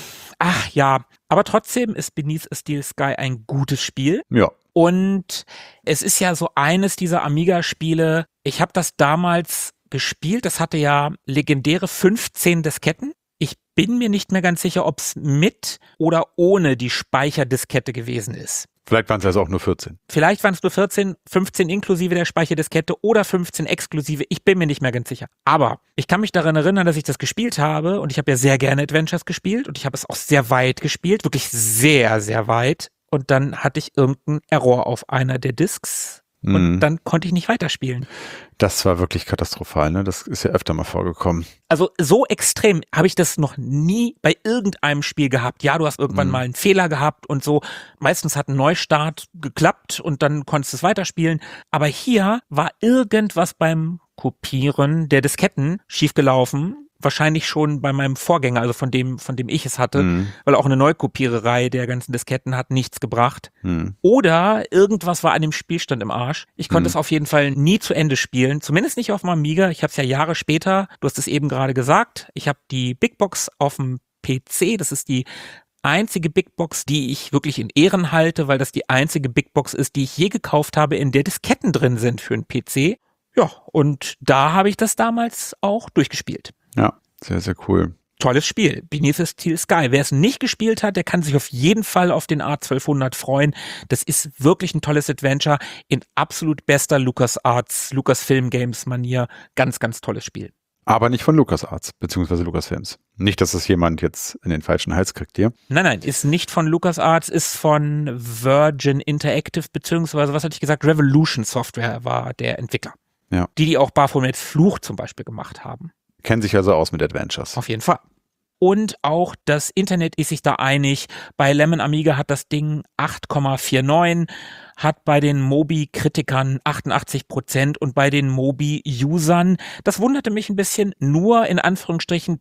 Ach ja, aber trotzdem ist Beneath a Steel Sky ein gutes Spiel. Ja. Und es ist ja so eines dieser Amiga-Spiele, ich habe das damals gespielt, das hatte ja legendäre 15 Disketten. Ich bin mir nicht mehr ganz sicher, ob es mit oder ohne die Speicherdiskette gewesen ist. Vielleicht waren es also auch nur 14. Vielleicht waren es nur 14, 15 inklusive der Speicherdiskette oder 15 exklusive. Ich bin mir nicht mehr ganz sicher. Aber ich kann mich daran erinnern, dass ich das gespielt habe und ich habe ja sehr gerne Adventures gespielt und ich habe es auch sehr weit gespielt, wirklich sehr, sehr weit. Und dann hatte ich irgendeinen Error auf einer der Discs und dann konnte ich nicht weiterspielen. Das war wirklich katastrophal, ne? Das ist ja öfter mal vorgekommen. Also so extrem habe ich das noch nie bei irgendeinem Spiel gehabt. Ja, du hast irgendwann mal einen Fehler gehabt und so. Meistens hat ein Neustart geklappt und dann konntest du es weiterspielen. Aber hier war irgendwas beim Kopieren der Disketten schiefgelaufen. Wahrscheinlich schon bei meinem Vorgänger, also von dem ich es hatte, weil auch eine Neukopiererei der ganzen Disketten hat nichts gebracht. Oder irgendwas war an dem Spielstand im Arsch. Ich konnte es auf jeden Fall nie zu Ende spielen, zumindest nicht auf dem Amiga. Ich habe es ja Jahre später, du hast es eben gerade gesagt, ich habe die Big Box auf dem PC, das ist die einzige Big Box, die ich wirklich in Ehren halte, weil das die einzige Big Box ist, die ich je gekauft habe, in der Disketten drin sind für einen PC. Ja, und da habe ich das damals auch durchgespielt. Ja, sehr, sehr cool. Tolles Spiel, Beneath a Steel Sky. Wer es nicht gespielt hat, der kann sich auf jeden Fall auf den A1200 freuen. Das ist wirklich ein tolles Adventure in absolut bester LucasArts, Lucasfilm Games Manier. Ganz, ganz tolles Spiel. Aber nicht von LucasArts, beziehungsweise Lucasfilms. Nicht, dass es jemand jetzt in den falschen Hals kriegt hier. Nein, ist nicht von LucasArts, ist von Virgin Interactive, beziehungsweise, was hatte ich gesagt, Revolution Software war der Entwickler. Ja. Die auch Baphomets Fluch zum Beispiel gemacht haben. Kennen sich also aus mit Adventures. Auf jeden Fall. Und auch das Internet ist sich da einig. Bei Lemon Amiga hat das Ding 8,49, hat bei den Mobi-Kritikern 88% und bei den Mobi-Usern, das wunderte mich ein bisschen, nur in Anführungsstrichen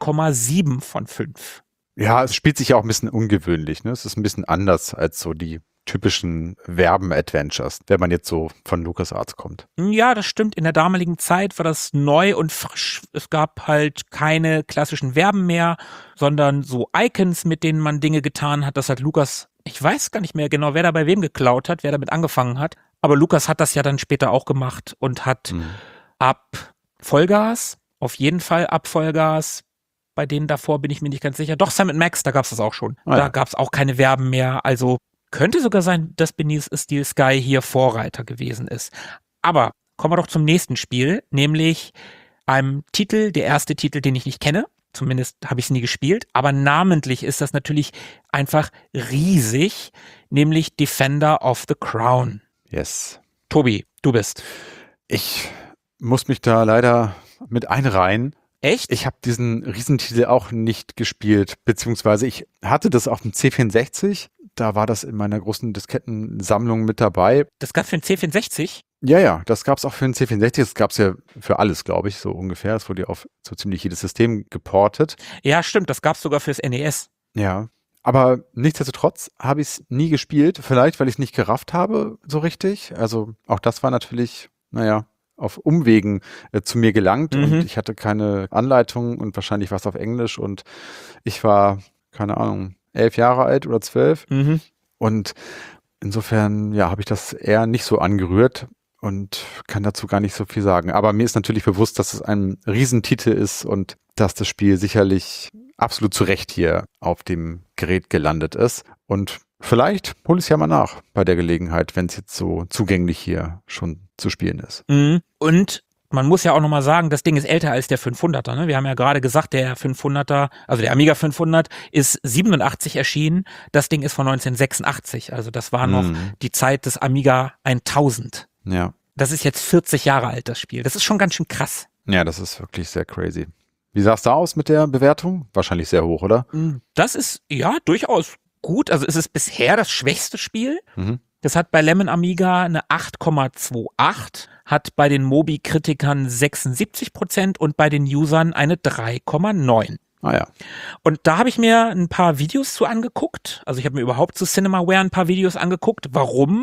3,7 von 5. Ja, es spielt sich ja auch ein bisschen ungewöhnlich, ne? Es ist ein bisschen anders als so die typischen Verben-Adventures, wenn man jetzt so von LucasArts kommt. Ja, das stimmt. In der damaligen Zeit war das neu und frisch. Es gab halt keine klassischen Verben mehr, sondern so Icons, mit denen man Dinge getan hat. Das hat Lucas, ich weiß gar nicht mehr genau, wer da bei wem geklaut hat, wer damit angefangen hat. Aber Lucas hat das ja dann später auch gemacht und hat ab Vollgas, auf jeden Fall ab Vollgas, bei denen davor bin ich mir nicht ganz sicher. Doch, Sam & Max, da gab es das auch schon. Ah, ja. Da gab es auch keine Verben mehr. Also könnte sogar sein, dass Beneath Steel Sky hier Vorreiter gewesen ist. Aber kommen wir doch zum nächsten Spiel, nämlich einem Titel, der erste Titel, den ich nicht kenne. Zumindest habe ich es nie gespielt. Aber namentlich ist das natürlich einfach riesig, nämlich Defender of the Crown. Yes. Tobi, du bist. Ich muss mich da leider mit einreihen. Echt? Ich habe diesen Riesentitel auch nicht gespielt, beziehungsweise ich hatte das auf dem C64. Da war das in meiner großen Diskettensammlung mit dabei. Das gab es für den C64? Ja, das gab es auch für den C64. Das gab es ja für alles, glaube ich, so ungefähr. Das wurde ja auf so ziemlich jedes System geportet. Ja, stimmt. Das gab es sogar fürs NES. Ja, aber nichtsdestotrotz habe ich es nie gespielt. Vielleicht, weil ich es nicht gerafft habe so richtig. Also auch das war natürlich, auf Umwegen zu mir gelangt und ich hatte keine Anleitung und wahrscheinlich war es auf Englisch und ich war, keine Ahnung, 11 Jahre alt oder 12 und insofern, habe ich das eher nicht so angerührt und kann dazu gar nicht so viel sagen. Aber mir ist natürlich bewusst, dass es ein Riesentitel ist und dass das Spiel sicherlich absolut zu Recht hier auf dem Gerät gelandet ist und vielleicht hole ich es ja mal nach bei der Gelegenheit, wenn es jetzt so zugänglich hier schon zu spielen ist. Und man muss ja auch nochmal sagen, das Ding ist älter als der 500er. Ne? Wir haben ja gerade gesagt, der 500er, also der Amiga 500 ist 87 erschienen. Das Ding ist von 1986. Also das war noch die Zeit des Amiga 1000. Ja. Das ist jetzt 40 Jahre alt, das Spiel. Das ist schon ganz schön krass. Ja, das ist wirklich sehr crazy. Wie sah es da aus mit der Bewertung? Wahrscheinlich sehr hoch, oder? Das ist ja durchaus gut. Also es ist bisher das schwächste Spiel. Das hat bei Lemon Amiga eine 8,28, hat bei den Mobi-Kritikern 76% und bei den Usern eine 3,9. Ah ja. Und da habe ich mir ein paar Videos zu angeguckt. Also ich habe mir überhaupt zu Cinemaware ein paar Videos angeguckt. Warum?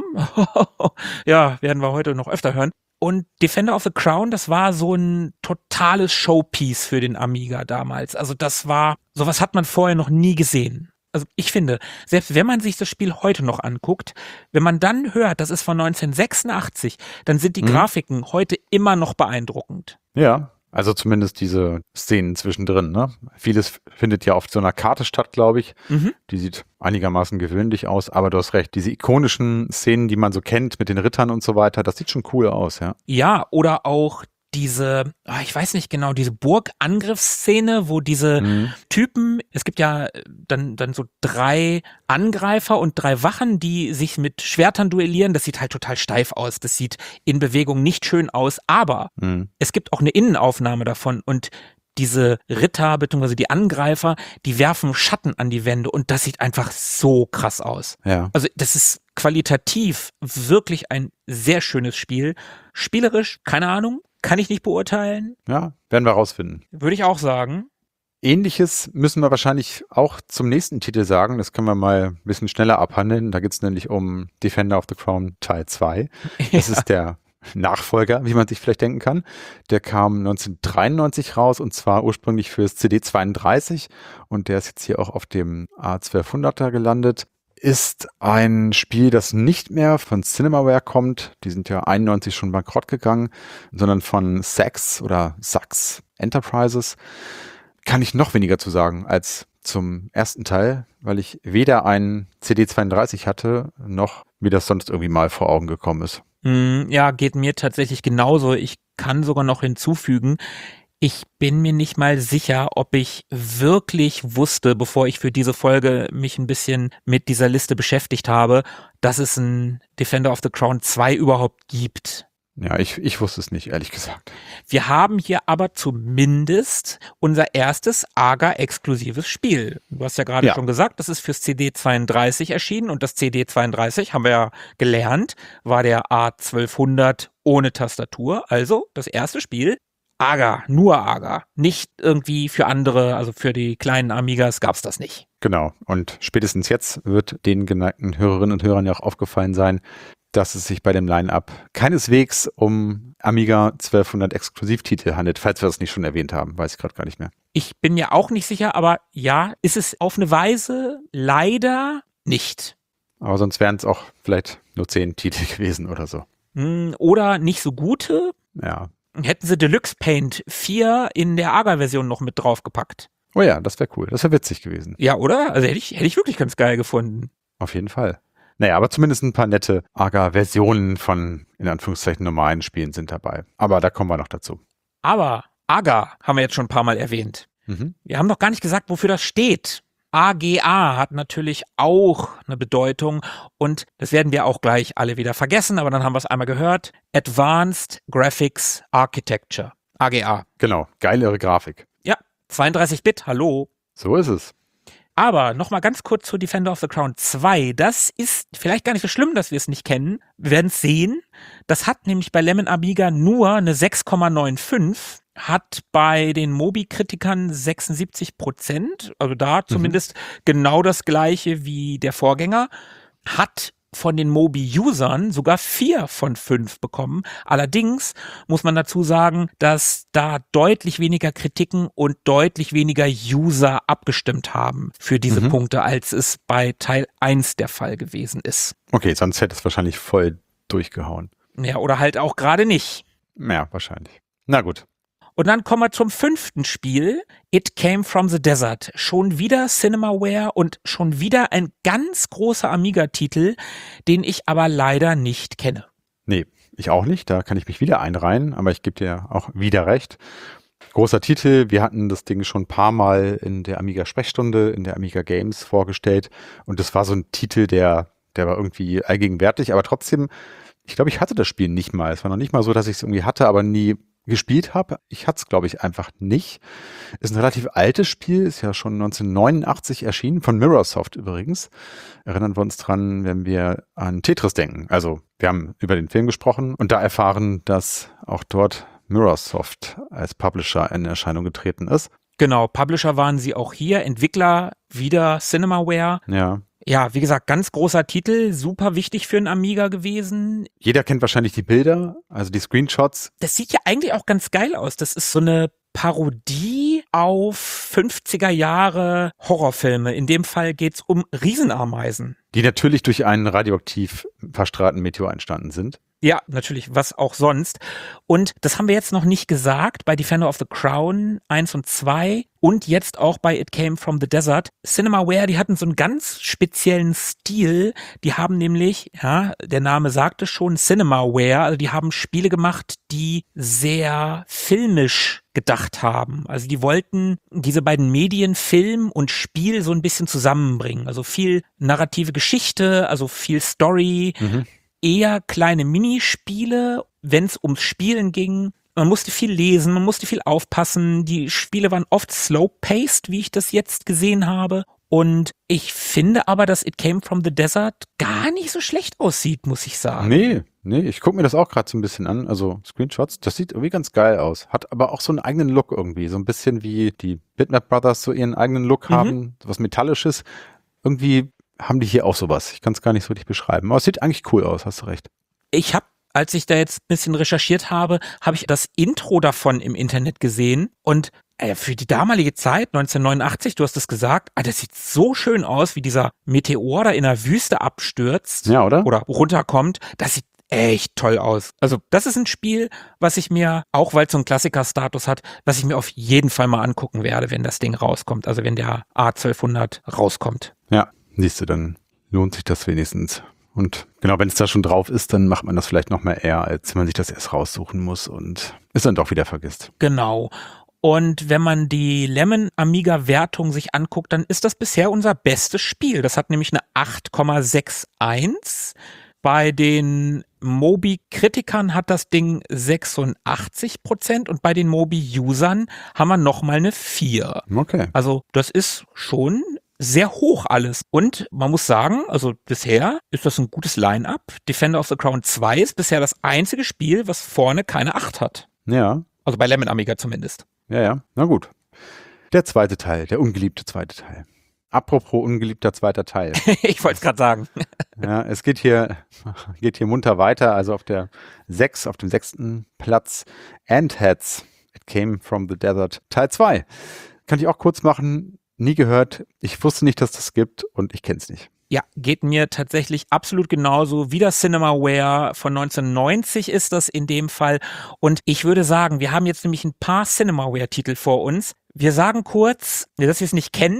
Ja, werden wir heute noch öfter hören. Und Defender of the Crown, das war so ein totales Showpiece für den Amiga damals. Also sowas hat man vorher noch nie gesehen. Also ich finde, selbst wenn man sich das Spiel heute noch anguckt, wenn man dann hört, das ist von 1986, dann sind die Grafiken heute immer noch beeindruckend. Ja, also zumindest diese Szenen zwischendrin, ne? Vieles findet ja auf so einer Karte statt, glaube ich. Die sieht einigermaßen gewöhnlich aus, aber du hast recht, diese ikonischen Szenen, die man so kennt mit den Rittern und so weiter, das sieht schon cool aus, ja. Ja, oder auch diese, ich weiß nicht genau, diese Burgangriffsszene, wo diese Typen, es gibt ja dann so 3 Angreifer und 3 Wachen, die sich mit Schwertern duellieren. Das sieht halt total steif aus. Das sieht in Bewegung nicht schön aus, aber es gibt auch eine Innenaufnahme davon und diese Ritter bzw. die Angreifer, die werfen Schatten an die Wände und das sieht einfach so krass aus. Ja. Also das ist qualitativ wirklich ein sehr schönes Spiel. Spielerisch, keine Ahnung, kann ich nicht beurteilen. Ja, werden wir rausfinden. Würde ich auch sagen. Ähnliches müssen wir wahrscheinlich auch zum nächsten Titel sagen. Das können wir mal ein bisschen schneller abhandeln. Da geht es nämlich um Defender of the Crown Teil 2. Das ist der Nachfolger, wie man sich vielleicht denken kann. Der kam 1993 raus und zwar ursprünglich fürs CD32 und der ist jetzt hier auch auf dem A1200er gelandet. Ist ein Spiel, das nicht mehr von Cinemaware kommt. Die sind ja 91 schon bankrott gegangen, sondern von Sax Enterprises. Kann ich noch weniger zu sagen als zum ersten Teil, weil ich weder einen CD32 hatte, noch mir das sonst irgendwie mal vor Augen gekommen ist. Ja, geht mir tatsächlich genauso. Ich kann sogar noch hinzufügen, Ich bin mir nicht mal sicher, ob ich wirklich wusste, bevor ich für diese Folge mich ein bisschen mit dieser Liste beschäftigt habe, dass es ein Defender of the Crown 2 überhaupt gibt. Ja, ich wusste es nicht, ehrlich gesagt. Wir haben hier aber zumindest unser erstes AGA-exklusives Spiel. Du hast ja gerade schon gesagt, das ist fürs CD32 erschienen und das CD32, haben wir ja gelernt, war der A1200 ohne Tastatur. Also das erste Spiel, AGA, nur AGA. Nicht irgendwie für andere, also für die kleinen Amigas gab's das nicht. Genau, und spätestens jetzt wird den geneigten Hörerinnen und Hörern ja auch aufgefallen sein, dass es sich bei dem Line-Up keineswegs um Amiga 1200 Exklusivtitel handelt, falls wir das nicht schon erwähnt haben, weiß ich gerade gar nicht mehr. Ich bin mir auch nicht sicher, aber ja, ist es auf eine Weise leider nicht. Aber sonst wären es auch vielleicht nur 10 Titel gewesen oder so. Oder nicht so gute. Ja. Hätten sie Deluxe Paint 4 in der AGA-Version noch mit draufgepackt. Oh ja, das wäre cool. Das wäre witzig gewesen. Ja, oder? Also hätte ich wirklich ganz geil gefunden. Auf jeden Fall. Naja, aber zumindest ein paar nette AGA-Versionen von, in Anführungszeichen, normalen Spielen sind dabei. Aber da kommen wir noch dazu. Aber AGA haben wir jetzt schon ein paar Mal erwähnt. Wir haben noch gar nicht gesagt, wofür das steht. AGA hat natürlich auch eine Bedeutung und das werden wir auch gleich alle wieder vergessen, aber dann haben wir es einmal gehört. Advanced Graphics Architecture. AGA. Genau, geilere Grafik. Ja, 32-Bit, hallo. So ist es. Aber nochmal ganz kurz zu Defender of the Crown 2. Das ist vielleicht gar nicht so schlimm, dass wir es nicht kennen. Wir werden es sehen. Das hat nämlich bei Lemon Amiga nur eine 6,95, hat bei den Mobi-Kritikern 76%, also da zumindest genau das gleiche wie der Vorgänger, hat von den Mobi-Usern sogar 4 von 5 bekommen. Allerdings muss man dazu sagen, dass da deutlich weniger Kritiken und deutlich weniger User abgestimmt haben für diese Punkte, als es bei Teil 1 der Fall gewesen ist. Okay, sonst hätte es wahrscheinlich voll durchgehauen. Ja, oder halt auch gerade nicht. Ja, wahrscheinlich. Na gut. Und dann kommen wir zum 5. Spiel, It Came From The Desert. Schon wieder Cinemaware und schon wieder ein ganz großer Amiga-Titel, den ich aber leider nicht kenne. Nee, ich auch nicht. Da kann ich mich wieder einreihen, aber ich gebe dir auch wieder recht. Großer Titel. Wir hatten das Ding schon ein paar Mal in der Amiga-Sprechstunde, in der Amiga Games vorgestellt. Und das war so ein Titel, der war irgendwie allgegenwärtig, aber trotzdem, ich glaube, ich hatte das Spiel nicht mal. Es war noch nicht mal so, dass ich es irgendwie hatte, aber nie gespielt habe. Ich hatte es, glaube ich, einfach nicht. Ist ein relativ altes Spiel, ist ja schon 1989 erschienen, von Mirrorsoft übrigens. Erinnern wir uns dran, wenn wir an Tetris denken. Also wir haben über den Film gesprochen und da erfahren, dass auch dort Mirrorsoft als Publisher in Erscheinung getreten ist. Genau, Publisher waren sie auch hier, Entwickler wieder Cinemaware. Ja. Ja, wie gesagt, ganz großer Titel, super wichtig für einen Amiga gewesen. Jeder kennt wahrscheinlich die Bilder, also die Screenshots. Das sieht ja eigentlich auch ganz geil aus. Das ist so eine Parodie auf 50er Jahre Horrorfilme. In dem Fall geht's um Riesenameisen. Die natürlich durch einen radioaktiv verstrahlten Meteor entstanden sind. Ja, natürlich, was auch sonst. Und das haben wir jetzt noch nicht gesagt bei Defender of the Crown 1 und 2 und jetzt auch bei It Came From The Desert. Cinemaware, die hatten so einen ganz speziellen Stil. Die haben nämlich, ja, der Name sagt es schon, Cinemaware, also die haben Spiele gemacht, die sehr filmisch gedacht haben. Also die wollten diese beiden Medien, Film und Spiel, so ein bisschen zusammenbringen. Also viel narrative Geschichte, also viel Story, eher kleine Minispiele, wenn es ums Spielen ging. Man musste viel lesen, man musste viel aufpassen. Die Spiele waren oft slow-paced, wie ich das jetzt gesehen habe. Und ich finde aber, dass It Came From The Desert gar nicht so schlecht aussieht, muss ich sagen. Nee, ich gucke mir das auch gerade so ein bisschen an. Also Screenshots, das sieht irgendwie ganz geil aus. Hat aber auch so einen eigenen Look irgendwie. So ein bisschen wie die Bitmap Brothers so ihren eigenen Look haben. Was Metallisches. Irgendwie haben die hier auch sowas. Ich kann es gar nicht so richtig beschreiben. Aber es sieht eigentlich cool aus, hast du recht. Ich habe, als ich da jetzt ein bisschen recherchiert habe, habe ich das Intro davon im Internet gesehen und für die damalige Zeit, 1989, du hast es gesagt, das sieht so schön aus, wie dieser Meteor da in der Wüste abstürzt. Ja, oder? Oder runterkommt. Das sieht echt toll aus. Also das ist ein Spiel, was ich mir, auch weil es so einen Klassiker-Status hat, was ich mir auf jeden Fall mal angucken werde, wenn das Ding rauskommt. Also wenn der A1200 rauskommt. Ja. Siehst du, dann lohnt sich das wenigstens. Und genau, wenn es da schon drauf ist, dann macht man das vielleicht noch mal eher, als wenn man sich das erst raussuchen muss und es dann doch wieder vergisst. Genau. Und wenn man die Lemon Amiga Wertung sich anguckt, dann ist das bisher unser bestes Spiel. Das hat nämlich eine 8,61. Bei den Mobi-Kritikern hat das Ding 86% und bei den Mobi-Usern haben wir nochmal eine 4. Okay. Also das ist schon sehr hoch alles. Und man muss sagen, also bisher ist das ein gutes Line-Up. Defender of the Crown 2 ist bisher das einzige Spiel, was vorne keine 8 hat. Ja. Also bei Lemon Amiga zumindest. Ja. Na gut. Der zweite Teil, der ungeliebte zweite Teil. Apropos ungeliebter zweiter Teil. Ich wollte es gerade sagen. Ja, es geht hier munter weiter. Also auf dem 6. Platz, Antheads, It Came from the Desert, Teil 2. Kann ich auch kurz machen, nie gehört. Ich wusste nicht, dass das gibt und ich kenne es nicht. Ja, geht mir tatsächlich absolut genauso. Wieder Cinemaware von 1990 ist das in dem Fall. Und ich würde sagen, wir haben jetzt nämlich ein paar Cinemaware-Titel vor uns. Wir sagen kurz, dass wir es nicht kennen.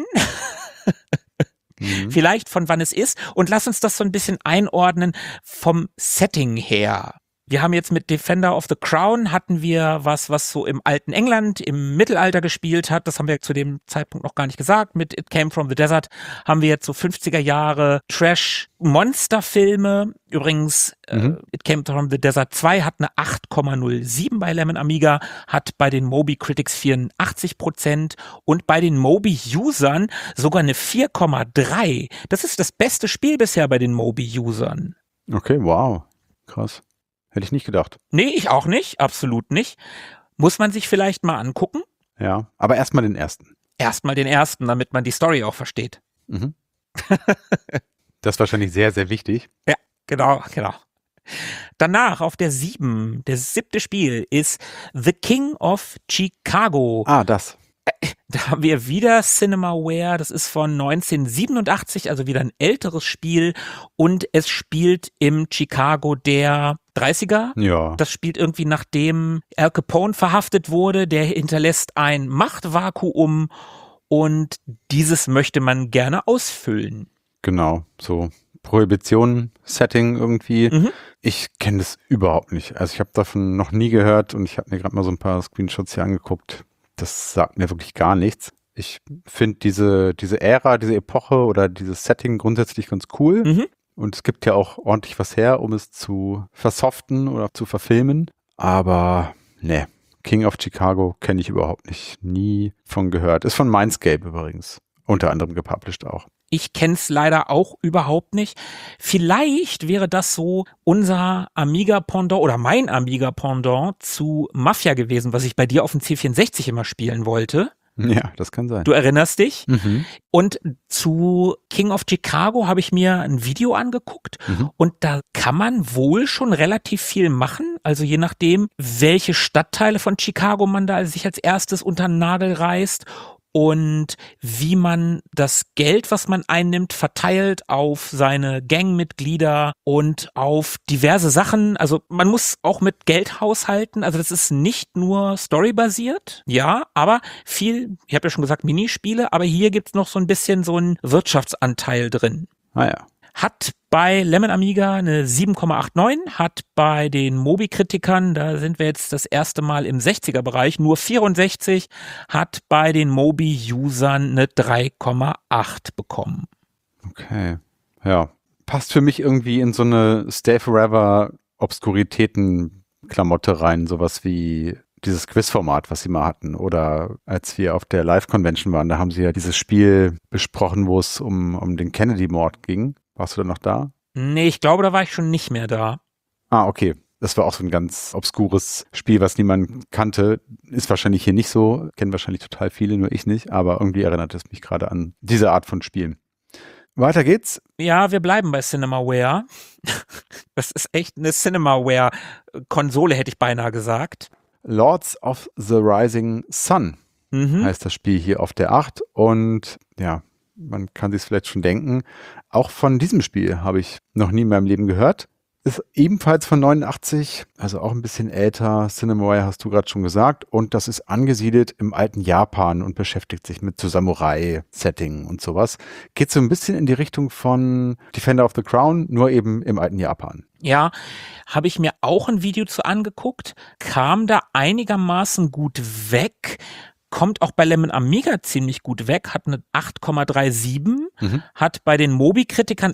Vielleicht von wann es ist und lass uns das so ein bisschen einordnen vom Setting her. Wir haben jetzt mit Defender of the Crown hatten wir was so im alten England, im Mittelalter gespielt hat. Das haben wir zu dem Zeitpunkt noch gar nicht gesagt. Mit It Came from the Desert haben wir jetzt so 50er Jahre Trash-Monster-Filme. Übrigens, It Came from the Desert 2 hat eine 8,07 bei Lemon Amiga, hat bei den Mobi Critics 84% und bei den Mobi-Usern sogar eine 4,3. Das ist das beste Spiel bisher bei den Mobi-Usern. Okay, wow. Krass. Hätte ich nicht gedacht. Nee, ich auch nicht. Absolut nicht. Muss man sich vielleicht mal angucken? Ja, aber erstmal den ersten. Erstmal den ersten, damit man die Story auch versteht. Mhm. Das ist wahrscheinlich sehr, sehr wichtig. Ja, genau. Danach auf der 7, das 7. Spiel ist The King of Chicago. Ah, das. Da haben wir wieder Cinemaware, das ist von 1987, also wieder ein älteres Spiel und es spielt im Chicago der 30er. Ja. Das spielt irgendwie nachdem Al Capone verhaftet wurde, der hinterlässt ein Machtvakuum und dieses möchte man gerne ausfüllen. Genau, so Prohibition-Setting irgendwie. Mhm. Ich kenne das überhaupt nicht. Also ich habe davon noch nie gehört und ich habe mir gerade mal so ein paar Screenshots hier angeguckt. Das sagt mir wirklich gar nichts. Ich finde diese Ära, diese Epoche oder dieses Setting grundsätzlich ganz cool. Mhm. Und es gibt ja auch ordentlich was her, um es zu versoften oder zu verfilmen. Aber ne, King of Chicago kenne ich überhaupt nicht. Nie von gehört. Ist von Mindscape übrigens. Unter anderem gepublished auch. Ich kenne es leider auch überhaupt nicht. Vielleicht wäre das so unser Amiga-Pendant oder mein Amiga-Pendant zu Mafia gewesen, was ich bei dir auf dem C64 immer spielen wollte. Ja, das kann sein. Du erinnerst dich? Mhm. Und zu King of Chicago habe ich mir ein Video angeguckt und da kann man wohl schon relativ viel machen. Also je nachdem, welche Stadtteile von Chicago man da sich als erstes unter den Nagel reißt und wie man das Geld, was man einnimmt, verteilt auf seine Gangmitglieder und auf diverse Sachen. Also man muss auch mit Geld haushalten. Also das ist nicht nur storybasiert, ja, aber viel, ich habe ja schon gesagt, Minispiele, aber hier gibt's noch so ein bisschen so einen Wirtschaftsanteil drin. Ah ja. Hat bei Lemon Amiga eine 7,89, hat bei den Mobi-Kritikern, da sind wir jetzt das erste Mal im 60er-Bereich, nur 64, hat bei den Mobi-Usern eine 3,8 bekommen. Okay, ja. Passt für mich irgendwie in so eine Stay Forever Obskuritäten-Klamotte rein, sowas wie dieses Quizformat, was sie mal hatten. Oder als wir auf der Live-Convention waren, da haben sie ja dieses Spiel besprochen, wo es um den Kennedy-Mord ging. Warst du da noch da? Nee, ich glaube, da war ich schon nicht mehr da. Ah, okay. Das war auch so ein ganz obskures Spiel, was niemand kannte. Ist wahrscheinlich hier nicht so. Kennen wahrscheinlich total viele, nur ich nicht. Aber irgendwie erinnert es mich gerade an diese Art von Spielen. Weiter geht's. Ja, wir bleiben bei Cinemaware. Das ist echt eine Cinemaware-Konsole, hätte ich beinahe gesagt. Lords of the Rising Sun heißt das Spiel hier auf der 8. Und ja, man kann sich es vielleicht schon denken. Auch von diesem Spiel habe ich noch nie in meinem Leben gehört. Ist ebenfalls von 89, also auch ein bisschen älter. Cinemaware hast du gerade schon gesagt. Und das ist angesiedelt im alten Japan und beschäftigt sich mit so Samurai-Setting und sowas. Geht so ein bisschen in die Richtung von Defender of the Crown, nur eben im alten Japan. Ja, habe ich mir auch ein Video zu angeguckt, kam da einigermaßen gut weg. kommt auch bei Lemon Amiga ziemlich gut weg, hat eine 8,37, hat bei den Mobi-Kritikern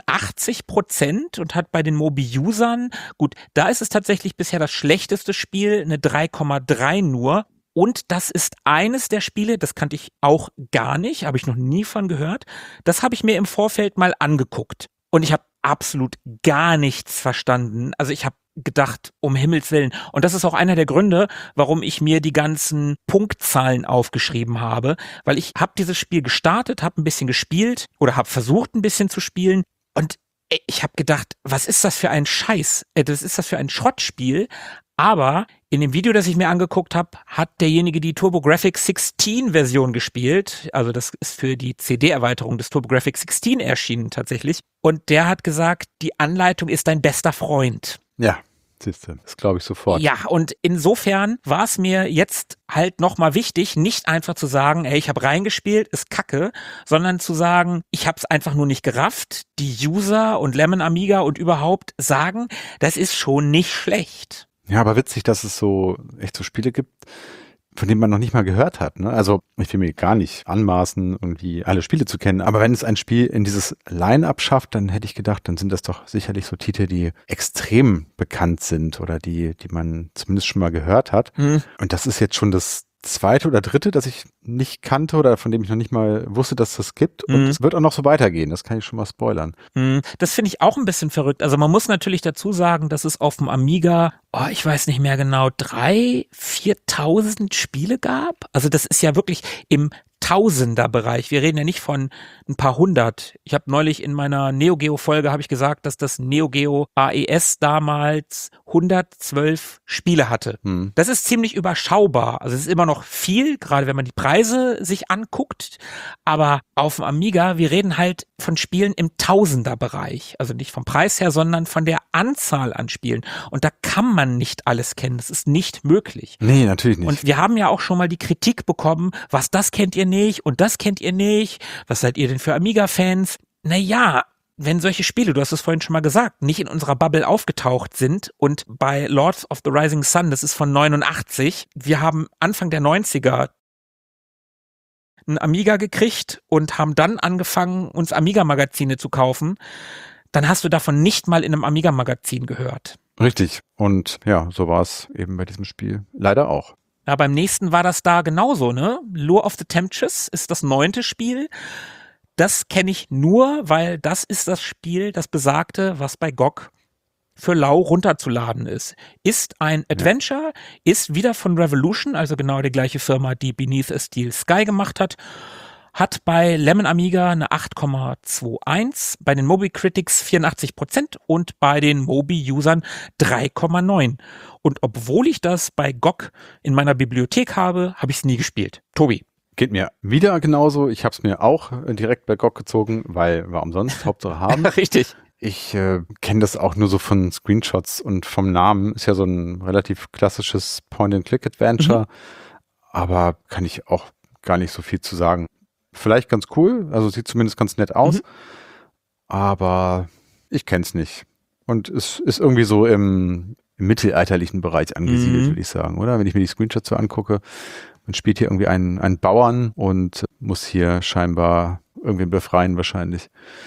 80% und hat bei den Mobi-Usern, gut, da ist es tatsächlich bisher das schlechteste Spiel, eine 3,3 nur. Und das ist eines der Spiele, das kannte ich auch gar nicht, habe ich noch nie von gehört. Das habe ich mir im Vorfeld mal angeguckt. Und ich habe absolut gar nichts verstanden. Also ich habe gedacht, um Himmels Willen. Und das ist auch einer der Gründe, warum ich mir die ganzen Punktzahlen aufgeschrieben habe. Weil ich habe dieses Spiel gestartet, habe ein bisschen gespielt oder habe versucht ein bisschen zu spielen. Und ich habe gedacht, was ist das für ein Scheiß? Das ist das für ein Schrottspiel? Aber in dem Video, das ich mir angeguckt habe, hat derjenige die TurboGrafx 16 Version gespielt. Also das ist für die CD-Erweiterung des TurboGrafx 16 erschienen tatsächlich. Und der hat gesagt, die Anleitung ist dein bester Freund. Ja, siehst du, das glaube ich sofort. Ja, und insofern war es mir jetzt halt nochmal wichtig, nicht einfach zu sagen, ey, ich habe reingespielt, ist kacke, sondern zu sagen, ich habe es einfach nur nicht gerafft. Die User und Lemon Amiga und überhaupt sagen, das ist schon nicht schlecht. Ja, aber witzig, dass es so echt so Spiele gibt, von denen man noch nicht mal gehört hat. Ne? Also ich will mir gar nicht anmaßen, irgendwie alle Spiele zu kennen. Aber wenn es ein Spiel in dieses Line-Up schafft, dann hätte ich gedacht, dann sind das doch sicherlich so Titel, die extrem bekannt sind oder die man zumindest schon mal gehört hat. Und das ist jetzt schon das zweite oder dritte, das ich nicht kannte oder von dem ich noch nicht mal wusste, dass das gibt. Und es wird auch noch so weitergehen. Das kann ich schon mal spoilern. Das finde ich auch ein bisschen verrückt. Also man muss natürlich dazu sagen, dass es auf dem Amiga, ich weiß nicht mehr genau, 3.000, 4.000 Spiele gab. Also das ist ja wirklich im Tausenderbereich. Wir reden ja nicht von ein paar hundert. Ich habe neulich in meiner Neo Geo Folge habe ich gesagt, dass das Neo Geo AES damals 112 Spiele hatte. Das ist ziemlich überschaubar. Also es ist immer noch viel, gerade wenn man die Preise sich anguckt. Aber auf dem Amiga, wir reden halt von Spielen im Tausenderbereich. Also nicht vom Preis her, sondern von der Anzahl an Spielen. Und da kann man nicht alles kennen. Das ist nicht möglich. Nee, natürlich nicht. Und wir haben ja auch schon mal die Kritik bekommen, was das kennt ihr nicht und das kennt ihr nicht. Was seid ihr denn für Amiga-Fans? Naja, wenn solche Spiele, du hast es vorhin schon mal gesagt, nicht in unserer Bubble aufgetaucht sind und bei Lords of the Rising Sun, das ist von 89, wir haben Anfang der 90er ein Amiga gekriegt und haben dann angefangen, uns Amiga-Magazine zu kaufen, dann hast du davon nicht mal in einem Amiga-Magazin gehört. Richtig. Und ja, so war es eben bei diesem Spiel leider auch. Ja, beim nächsten war das da genauso, ne? Lure of the Temptress ist das 9. Spiel. Das kenne ich nur, weil das ist das Spiel, das besagte, was bei GOG für lau runterzuladen ist. Ist ein Adventure, ist wieder von Revolution, also genau die gleiche Firma, die Beneath a Steel Sky gemacht hat. Hat bei Lemon Amiga eine 8,21, bei den Mobi Critics 84% und bei den Mobi-Usern 3,9. Und obwohl ich das bei GOG in meiner Bibliothek habe, habe ich es nie gespielt. Tobi. Geht mir wieder genauso. Ich habe es mir auch direkt bei GOG gezogen, weil war umsonst, Hauptsache haben. Richtig. Ich kenne das auch nur so von Screenshots und vom Namen. Ist ja so ein relativ klassisches Point-and-Click-Adventure. Aber kann ich auch gar nicht so viel zu sagen. Vielleicht ganz cool, also sieht zumindest ganz nett aus, aber ich kenne es nicht. Und es ist irgendwie so im mittelalterlichen Bereich angesiedelt, würde ich sagen, oder? Wenn ich mir die Screenshots so angucke, man spielt hier irgendwie einen Bauern und muss hier scheinbar irgendwen befreien wahrscheinlich.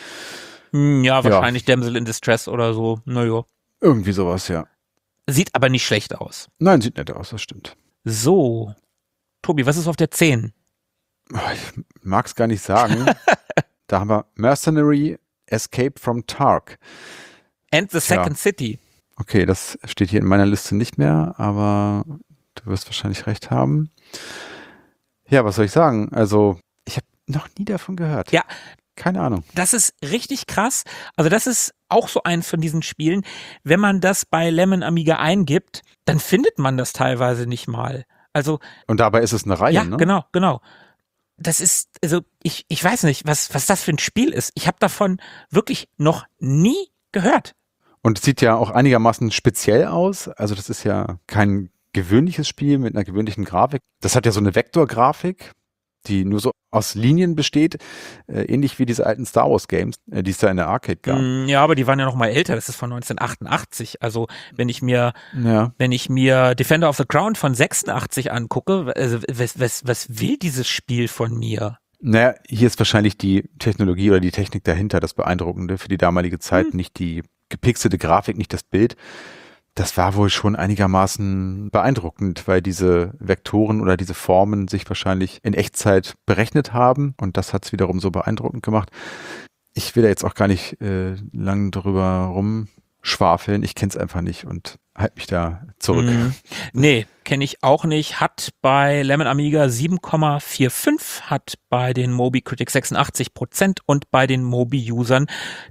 Ja, wahrscheinlich Damsel in Distress oder so, naja. Irgendwie sowas, ja. Sieht aber nicht schlecht aus. Nein, sieht nett aus, das stimmt. So, Tobi, was ist auf der 10? Ich mag es gar nicht sagen. Da haben wir Mercenary Escape from Tark. And the Second City. Okay, das steht hier in meiner Liste nicht mehr, aber du wirst wahrscheinlich recht haben. Ja, was soll ich sagen? Also, ich habe noch nie davon gehört. Ja. Keine Ahnung. Das ist richtig krass. Also das ist auch so eins von diesen Spielen. Wenn man das bei Lemon Amiga eingibt, dann findet man das teilweise nicht mal. Also. Und dabei ist es eine Reihe, ne? Ja, genau. Das ist, also ich weiß nicht, was das für ein Spiel ist. Ich habe davon wirklich noch nie gehört. Und es sieht ja auch einigermaßen speziell aus. Also das ist ja kein gewöhnliches Spiel mit einer gewöhnlichen Grafik. Das hat ja so eine Vektorgrafik. die nur so aus Linien besteht, ähnlich wie diese alten Star Wars Games, die es da in der Arcade gab. Ja, aber die waren ja noch mal älter, das ist von 1988. Also wenn ich mir Defender of the Crown von 86 angucke, also was will dieses Spiel von mir? Naja, hier ist wahrscheinlich die Technologie oder die Technik dahinter das Beeindruckende für die damalige Zeit, nicht die gepixelte Grafik, nicht das Bild. Das war wohl schon einigermaßen beeindruckend, weil diese Vektoren oder diese Formen sich wahrscheinlich in Echtzeit berechnet haben und das hat es wiederum so beeindruckend gemacht. Ich will da jetzt auch gar nicht lang drüber rumschwafeln, ich kenne es einfach nicht und halte mich da zurück. Nee, kenne ich auch nicht. Hat bei Lemon Amiga 7,45, hat bei den Moby Critics 86% und bei den Moby-Usern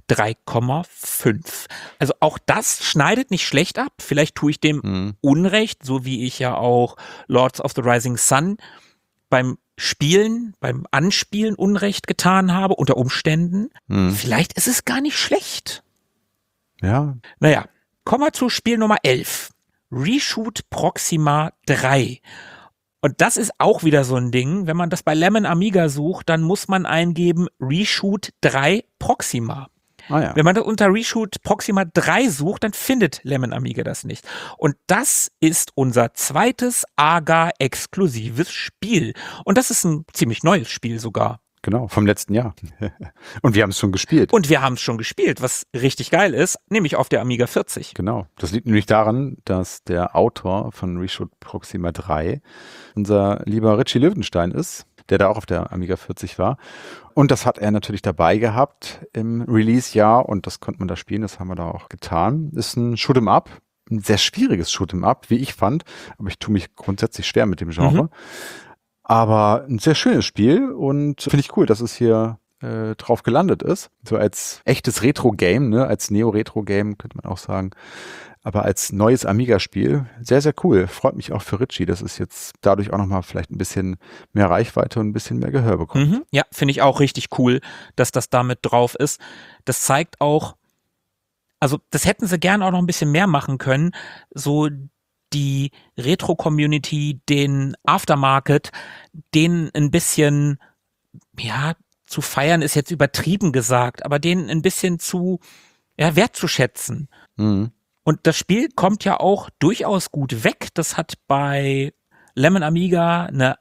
3,5. Also auch das schneidet nicht schlecht ab. Vielleicht tue ich dem Unrecht, so wie ich ja auch Lords of the Rising Sun beim Anspielen Unrecht getan habe, unter Umständen. Vielleicht ist es gar nicht schlecht. Ja. Naja. Kommen wir zu Spiel Nummer 11. Reshoot Proxima 3. Und das ist auch wieder so ein Ding. Wenn man das bei Lemon Amiga sucht, dann muss man eingeben Reshoot 3 Proxima. Ah, ja. Wenn man das unter Reshoot Proxima 3 sucht, dann findet Lemon Amiga das nicht. Und das ist unser zweites AGA-exklusives Spiel. Und das ist ein ziemlich neues Spiel sogar. Genau, vom letzten Jahr. Und wir haben es schon gespielt. Was richtig geil ist, nämlich auf der Amiga 40. Genau, das liegt nämlich daran, dass der Autor von Reshoot Proxima 3 unser lieber Richie Löwenstein ist, der da auch auf der Amiga 40 war. Und das hat er natürlich dabei gehabt im Release-Jahr und das konnte man da spielen, das haben wir da auch getan. Ist ein Shoot'em-up, ein sehr schwieriges Shoot'em-up, wie ich fand, aber ich tue mich grundsätzlich schwer mit dem Genre. Aber ein sehr schönes Spiel und finde ich cool, dass es hier drauf gelandet ist. So als echtes Retro-Game, ne? Als Neo-Retro-Game könnte man auch sagen. Aber als neues Amiga-Spiel sehr, sehr cool. Freut mich auch für Richie, dass es jetzt dadurch auch nochmal vielleicht ein bisschen mehr Reichweite und ein bisschen mehr Gehör bekommt. Ja, finde ich auch richtig cool, dass das damit drauf ist. Das zeigt auch, also das hätten sie gerne auch noch ein bisschen mehr machen können, so die Retro-Community, den Aftermarket, den ein bisschen, ja, zu feiern ist jetzt übertrieben gesagt, aber den ein bisschen zu, ja, wertzuschätzen. Und das Spiel kommt ja auch durchaus gut weg. Das hat bei Lemon Amiga eine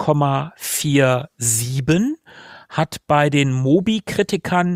8,47, hat bei den Moby-Kritikern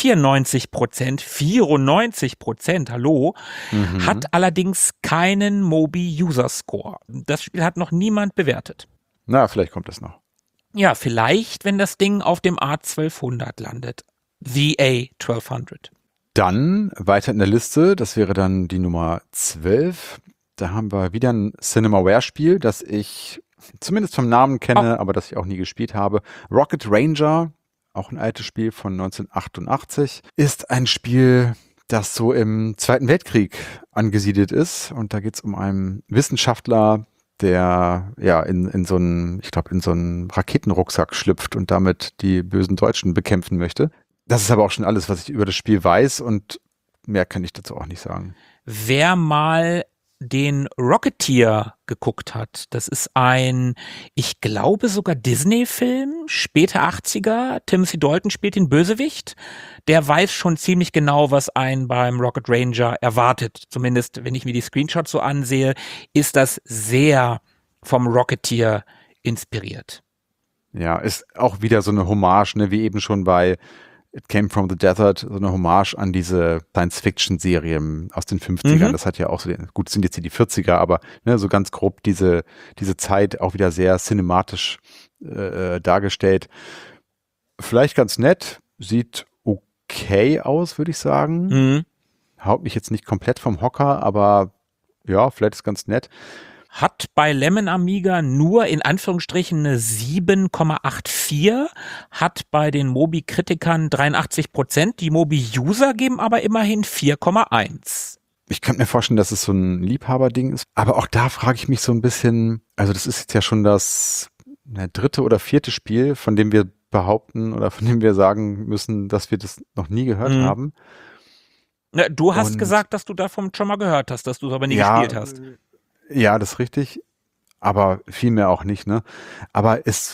94%, hallo, hat allerdings keinen Moby-User-Score. Das Spiel hat noch niemand bewertet. Na, vielleicht kommt das noch. Ja, vielleicht, wenn das Ding auf dem A1200 landet. The A1200. Dann weiter in der Liste, das wäre dann die Nummer 12. Da haben wir wieder ein Cinemaware-Spiel, das ich zumindest vom Namen kenne, aber das ich auch nie gespielt habe. Rocket Ranger, auch ein altes Spiel von 1988, ist ein Spiel, das so im Zweiten Weltkrieg angesiedelt ist. Und da geht es um einen Wissenschaftler, der ja in so einen Raketenrucksack schlüpft und damit die bösen Deutschen bekämpfen möchte. Das ist aber auch schon alles, was ich über das Spiel weiß und mehr kann ich dazu auch nicht sagen. Wer mal den Rocketeer geguckt hat, das ist ein, ich glaube sogar Disney-Film, späte 80er, Timothy Dalton spielt den Bösewicht, der weiß schon ziemlich genau, was einen beim Rocket Ranger erwartet. Zumindest, wenn ich mir die Screenshots so ansehe, ist das sehr vom Rocketeer inspiriert. Ja, ist auch wieder so eine Hommage, ne, wie eben schon bei It Came from the Desert, so eine Hommage an diese Science-Fiction-Serien aus den 50ern. Das hat ja auch so, gut, sind jetzt hier die 40er, aber ne, so ganz grob diese Zeit auch wieder sehr cinematisch dargestellt. Vielleicht ganz nett, sieht okay aus, würde ich sagen. Haut mich jetzt nicht komplett vom Hocker, aber ja, vielleicht ist ganz nett. Hat bei Lemon Amiga nur in Anführungsstrichen eine 7,84, hat bei den Moby-Kritikern 83%, die Moby-User geben aber immerhin 4,1. Ich könnte mir vorstellen, dass es so ein Liebhaberding ist, aber auch da frage ich mich so ein bisschen, also das ist jetzt ja schon das dritte oder vierte Spiel, von dem wir behaupten oder von dem wir sagen müssen, dass wir das noch nie gehört haben. Na, du hast gesagt, dass du davon schon mal gehört hast, dass du es aber nie gespielt hast. Ja, das ist richtig, aber viel mehr auch nicht, ne? Aber es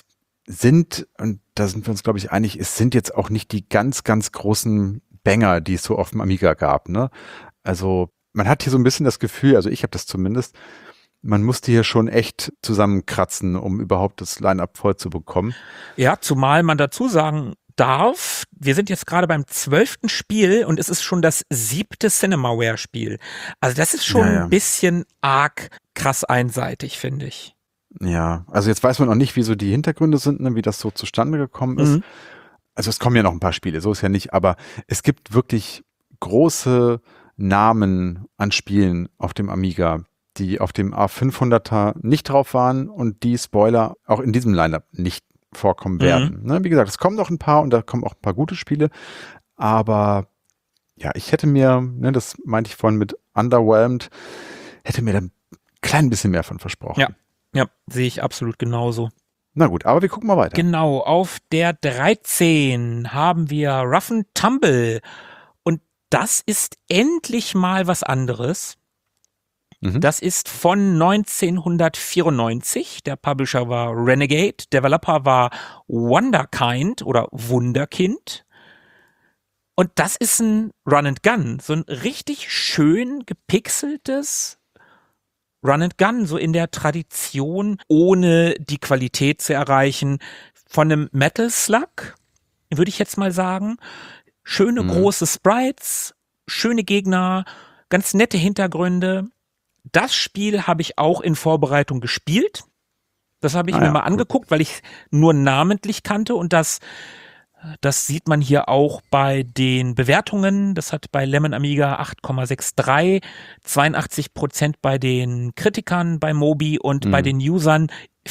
sind, und da sind wir uns, glaube ich, einig, es sind jetzt auch nicht die ganz, ganz großen Banger, die es so auf dem Amiga gab, ne? Also man hat hier so ein bisschen das Gefühl, also ich habe das zumindest, man musste hier schon echt zusammenkratzen, um überhaupt das Line-Up voll zu bekommen. Ja, zumal man dazu sagen darf, wir sind jetzt gerade beim 12. Spiel und es ist schon das 7. Cinemaware-Spiel. Also das ist schon ein bisschen arg krass einseitig, finde ich. Ja, also jetzt weiß man noch nicht, wie so die Hintergründe sind, ne, wie das so zustande gekommen ist. Mhm. Also es kommen ja noch ein paar Spiele, so ist ja nicht, aber es gibt wirklich große Namen an Spielen auf dem Amiga, die auf dem A500er nicht drauf waren und die, Spoiler, auch in diesem Lineup nicht vorkommen werden. Ne, wie gesagt, es kommen noch ein paar und da kommen auch ein paar gute Spiele, aber ja, ich hätte mir, ne, das meinte ich vorhin mit Underwhelmed, hätte mir da ein klein bisschen mehr von versprochen. Ja, sehe ich absolut genauso. Na gut, aber wir gucken mal weiter. Genau, auf der 13 haben wir Rough and Tumble und das ist endlich mal was anderes. Das ist von 1994. Der Publisher war Renegade, Developer war Wonderkind oder Wunderkind. Und das ist ein Run and Gun, so ein richtig schön gepixeltes Run and Gun, so in der Tradition, ohne die Qualität zu erreichen, von einem Metal Slug, würde ich jetzt mal sagen. Schöne große Sprites, schöne Gegner, ganz nette Hintergründe. Das Spiel habe ich auch in Vorbereitung gespielt. Das habe ich mir mal angeguckt, weil ich nur namentlich kannte und das sieht man hier auch bei den Bewertungen. Das hat bei Lemon Amiga 8,63, 82% bei den Kritikern bei Mobi und bei den Usern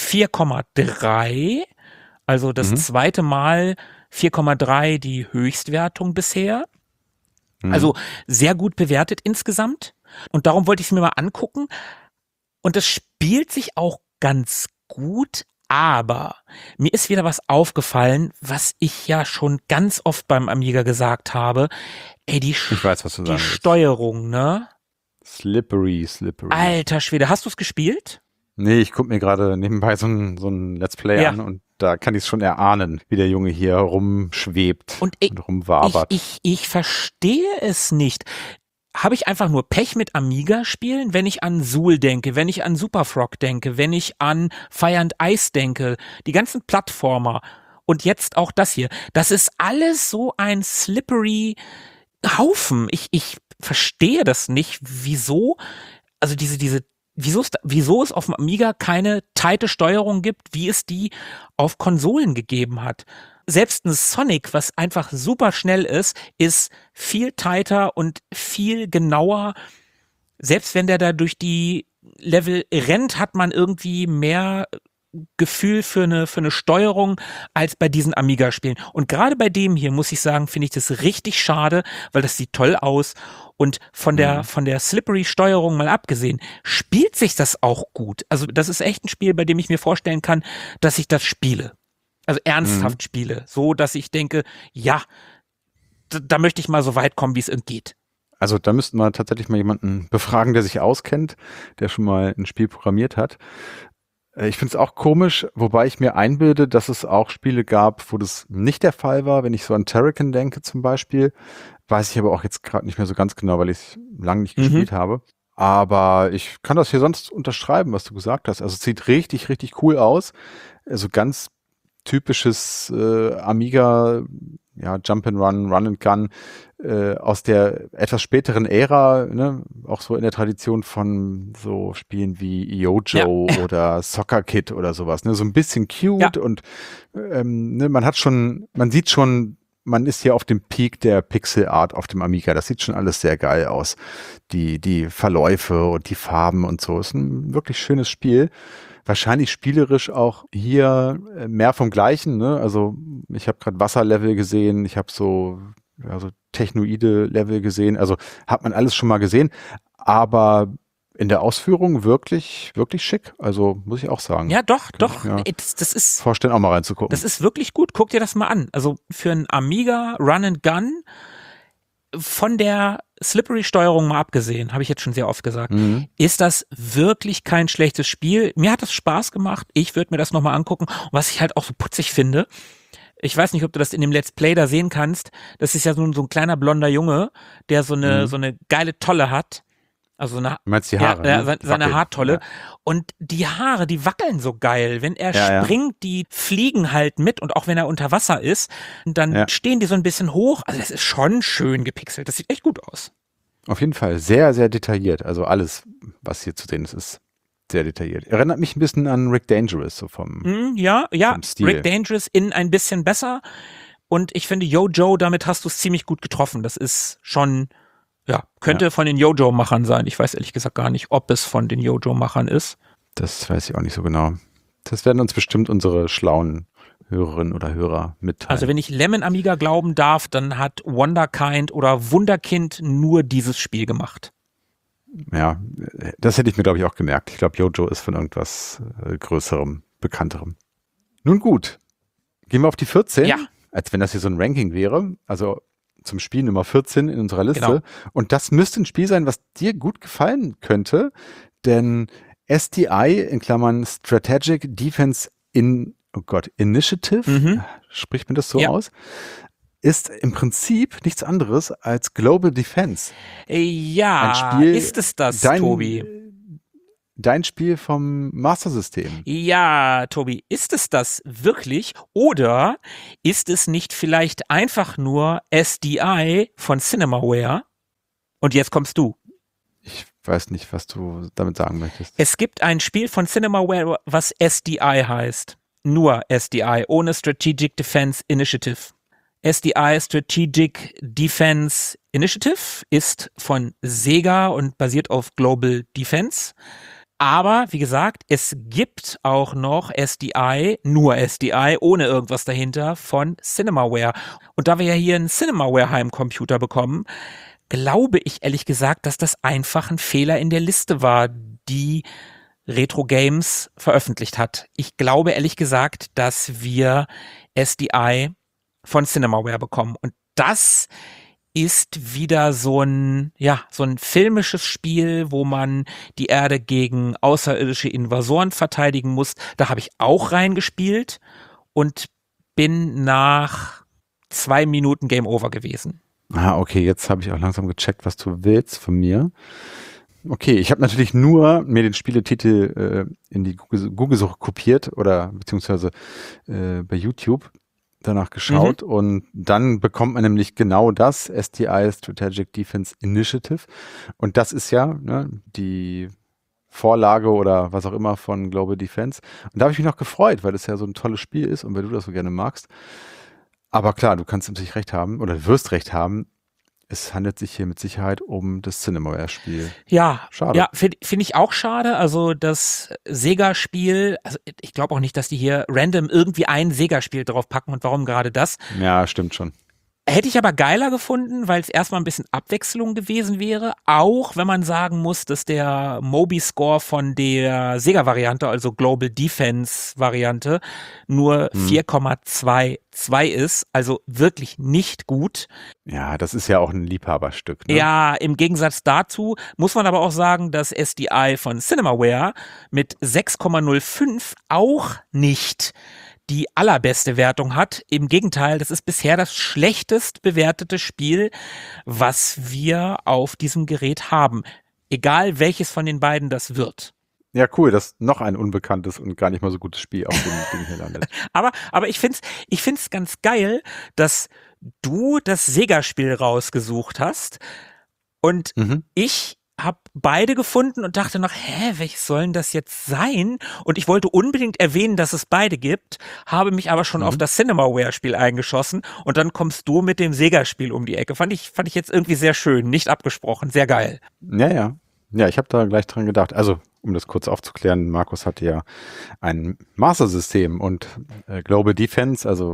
4,3. Also das zweite Mal 4,3 die Höchstwertung bisher. Also sehr gut bewertet insgesamt. Und darum wollte ich es mir mal angucken. Und das spielt sich auch ganz gut, aber mir ist wieder was aufgefallen, was ich ja schon ganz oft beim Amiga gesagt habe. Ey, ich weiß, was du die sagen willst. Steuerung, ne? Slippery. Alter Schwede, hast du es gespielt? Nee, ich gucke mir gerade nebenbei so ein Let's Play an und da kann ich es schon erahnen, wie der Junge hier rumschwebt und rumwabert. Ich verstehe es nicht. Habe ich einfach nur Pech mit Amiga-Spielen, wenn ich an Zool denke, wenn ich an Super Frog denke, wenn ich an Fire and Ice denke, die ganzen Plattformer und jetzt auch das hier. Das ist alles so ein slippery Haufen. Ich verstehe das nicht, wieso, also wieso es auf dem Amiga keine tighte Steuerung gibt, wie es die auf Konsolen gegeben hat. Selbst ein Sonic, was einfach super schnell ist viel tighter und viel genauer. Selbst wenn der da durch die Level rennt, hat man irgendwie mehr Gefühl für eine Steuerung als bei diesen Amiga-Spielen. Und gerade bei dem hier, muss ich sagen, finde ich das richtig schade, weil das sieht toll aus. Und von der Slippery-Steuerung mal abgesehen, spielt sich das auch gut. Also das ist echt ein Spiel, bei dem ich mir vorstellen kann, dass ich das spiele. Also ernsthaft spiele, so dass ich denke, ja, da möchte ich mal so weit kommen, wie es geht. Also da müssten wir tatsächlich mal jemanden befragen, der sich auskennt, der schon mal ein Spiel programmiert hat. Ich finde es auch komisch, wobei ich mir einbilde, dass es auch Spiele gab, wo das nicht der Fall war. Wenn ich so an Terrakin denke zum Beispiel, weiß ich aber auch jetzt gerade nicht mehr so ganz genau, weil ich es lange nicht gespielt habe. Aber ich kann das hier sonst unterschreiben, was du gesagt hast. Also es sieht richtig, richtig cool aus. Also ganz typisches Amiga, ja, Jump'n'Run, Run and Gun aus der etwas späteren Ära, ne? Auch so in der Tradition von so Spielen wie Yojo oder Soccer Kid oder sowas, ne? So ein bisschen cute und ne, man sieht schon, man ist hier auf dem Peak der Pixel Art auf dem Amiga. Das sieht schon alles sehr geil aus. Die Verläufe und die Farben und so. Ist ein wirklich schönes Spiel. Wahrscheinlich spielerisch auch hier mehr vom Gleichen, ne? Also ich habe gerade Wasserlevel gesehen, ich habe so technoide Level gesehen, also hat man alles schon mal gesehen, aber in der Ausführung wirklich, wirklich schick, also muss ich auch sagen. Ja, doch, das ist vorstellen, auch mal reinzugucken. Das ist wirklich gut, guck dir das mal an. Also für ein Amiga Run and Gun von der Slippery-Steuerung mal abgesehen, habe ich jetzt schon sehr oft gesagt, ist das wirklich kein schlechtes Spiel. Mir hat das Spaß gemacht. Ich würde mir das nochmal angucken. Und was ich halt auch so putzig finde, ich weiß nicht, ob du das in dem Let's Play da sehen kannst, das ist ja so ein kleiner blonder Junge, der so eine geile Tolle hat. Also du meinst die Haare? Ja, seine Haartolle. Ja. Und die Haare, die wackeln so geil. Wenn er springt, die fliegen halt mit. Und auch wenn er unter Wasser ist, dann stehen die so ein bisschen hoch. Also das ist schon schön gepixelt. Das sieht echt gut aus. Auf jeden Fall sehr, sehr detailliert. Also alles, was hier zu sehen ist sehr detailliert. Erinnert mich ein bisschen an Rick Dangerous, so vom Stil. Rick Dangerous in ein bisschen besser. Und ich finde, Yo-Joe, damit hast du es ziemlich gut getroffen. Das ist schon... Ja, könnte von den Yo-Joe-Machern sein. Ich weiß ehrlich gesagt gar nicht, ob es von den Yo-Joe-Machern ist. Das weiß ich auch nicht so genau. Das werden uns bestimmt unsere schlauen Hörerinnen oder Hörer mitteilen. Also wenn ich Lemon Amiga glauben darf, dann hat Wonderkind oder Wunderkind nur dieses Spiel gemacht. Ja, das hätte ich mir, glaube ich, auch gemerkt. Ich glaube, Yo-Joe ist von irgendwas Größerem, Bekannterem. Nun gut, gehen wir auf die 14. Ja. Als wenn das hier so ein Ranking wäre. Also zum Spiel Nummer 14 in unserer Liste. Genau. Und das müsste ein Spiel sein, was dir gut gefallen könnte, denn SDI, in Klammern Strategic Defense Initiative, spricht man das so aus, ist im Prinzip nichts anderes als Global Defense. Ja, ein Spiel, ist es das, Tobi? Dein Spiel vom Master System. Ja, Tobi, ist es das wirklich? Oder ist es nicht vielleicht einfach nur SDI von Cinemaware? Und jetzt kommst du. Ich weiß nicht, was du damit sagen möchtest. Es gibt ein Spiel von Cinemaware, was SDI heißt. Nur SDI, ohne Strategic Defense Initiative. SDI, Strategic Defense Initiative, ist von Sega und basiert auf Global Defense. Aber, wie gesagt, es gibt auch noch SDI, nur SDI, ohne irgendwas dahinter, von Cinemaware. Und da wir ja hier einen Cinemaware Heimcomputer bekommen, glaube ich ehrlich gesagt, dass das einfach ein Fehler in der Liste war, die Retro Games veröffentlicht hat. Ich glaube ehrlich gesagt, dass wir SDI von Cinemaware bekommen. Und das ist wieder so ein filmisches Spiel, wo man die Erde gegen außerirdische Invasoren verteidigen muss. Da habe ich auch reingespielt und bin nach 2 Minuten Game Over gewesen. Ah, okay, jetzt habe ich auch langsam gecheckt, was du willst von mir. Okay, ich habe natürlich nur mir den Spieletitel in die Google-Suche kopiert oder beziehungsweise bei YouTube danach geschaut und dann bekommt man nämlich genau das, SDI, Strategic Defense Initiative, und das ist ja die Vorlage oder was auch immer von Global Defense, und da habe ich mich noch gefreut, weil das ja so ein tolles Spiel ist und weil du das so gerne magst, aber klar, du kannst natürlich recht haben oder wirst recht haben, es handelt sich hier mit Sicherheit um das Cinemaware-Spiel. Ja, schade. Ja, finde ich auch schade. Also das Sega-Spiel, also ich glaube auch nicht, dass die hier random irgendwie ein Sega-Spiel draufpacken, und warum gerade das? Ja, stimmt schon. Hätte ich aber geiler gefunden, weil es erstmal ein bisschen Abwechslung gewesen wäre, auch wenn man sagen muss, dass der Mobi-Score von der Sega-Variante, also Global Defense-Variante, nur 4,22 ist, also wirklich nicht gut. Ja, das ist ja auch ein Liebhaberstück. Ne? Ja, im Gegensatz dazu muss man aber auch sagen, dass SDI von Cinemaware mit 6,05 auch nicht die allerbeste Wertung hat. Im Gegenteil, das ist bisher das schlechtest bewertete Spiel, was wir auf diesem Gerät haben. Egal welches von den beiden das wird. Ja, cool, dass noch ein unbekanntes und gar nicht mal so gutes Spiel auf dem Ding hier landet. Aber ich find's ganz geil, dass du das Sega-Spiel rausgesucht hast und ich habe beide gefunden und dachte noch, welches soll denn das jetzt sein? Und ich wollte unbedingt erwähnen, dass es beide gibt, habe mich aber schon auf das Cinemaware-Spiel eingeschossen, und dann kommst du mit dem Sega-Spiel um die Ecke. Fand ich jetzt irgendwie sehr schön, nicht abgesprochen, sehr geil. Ja, ich habe da gleich dran gedacht. Also, um das kurz aufzuklären, Markus hatte ja ein Master-System und Global Defense, also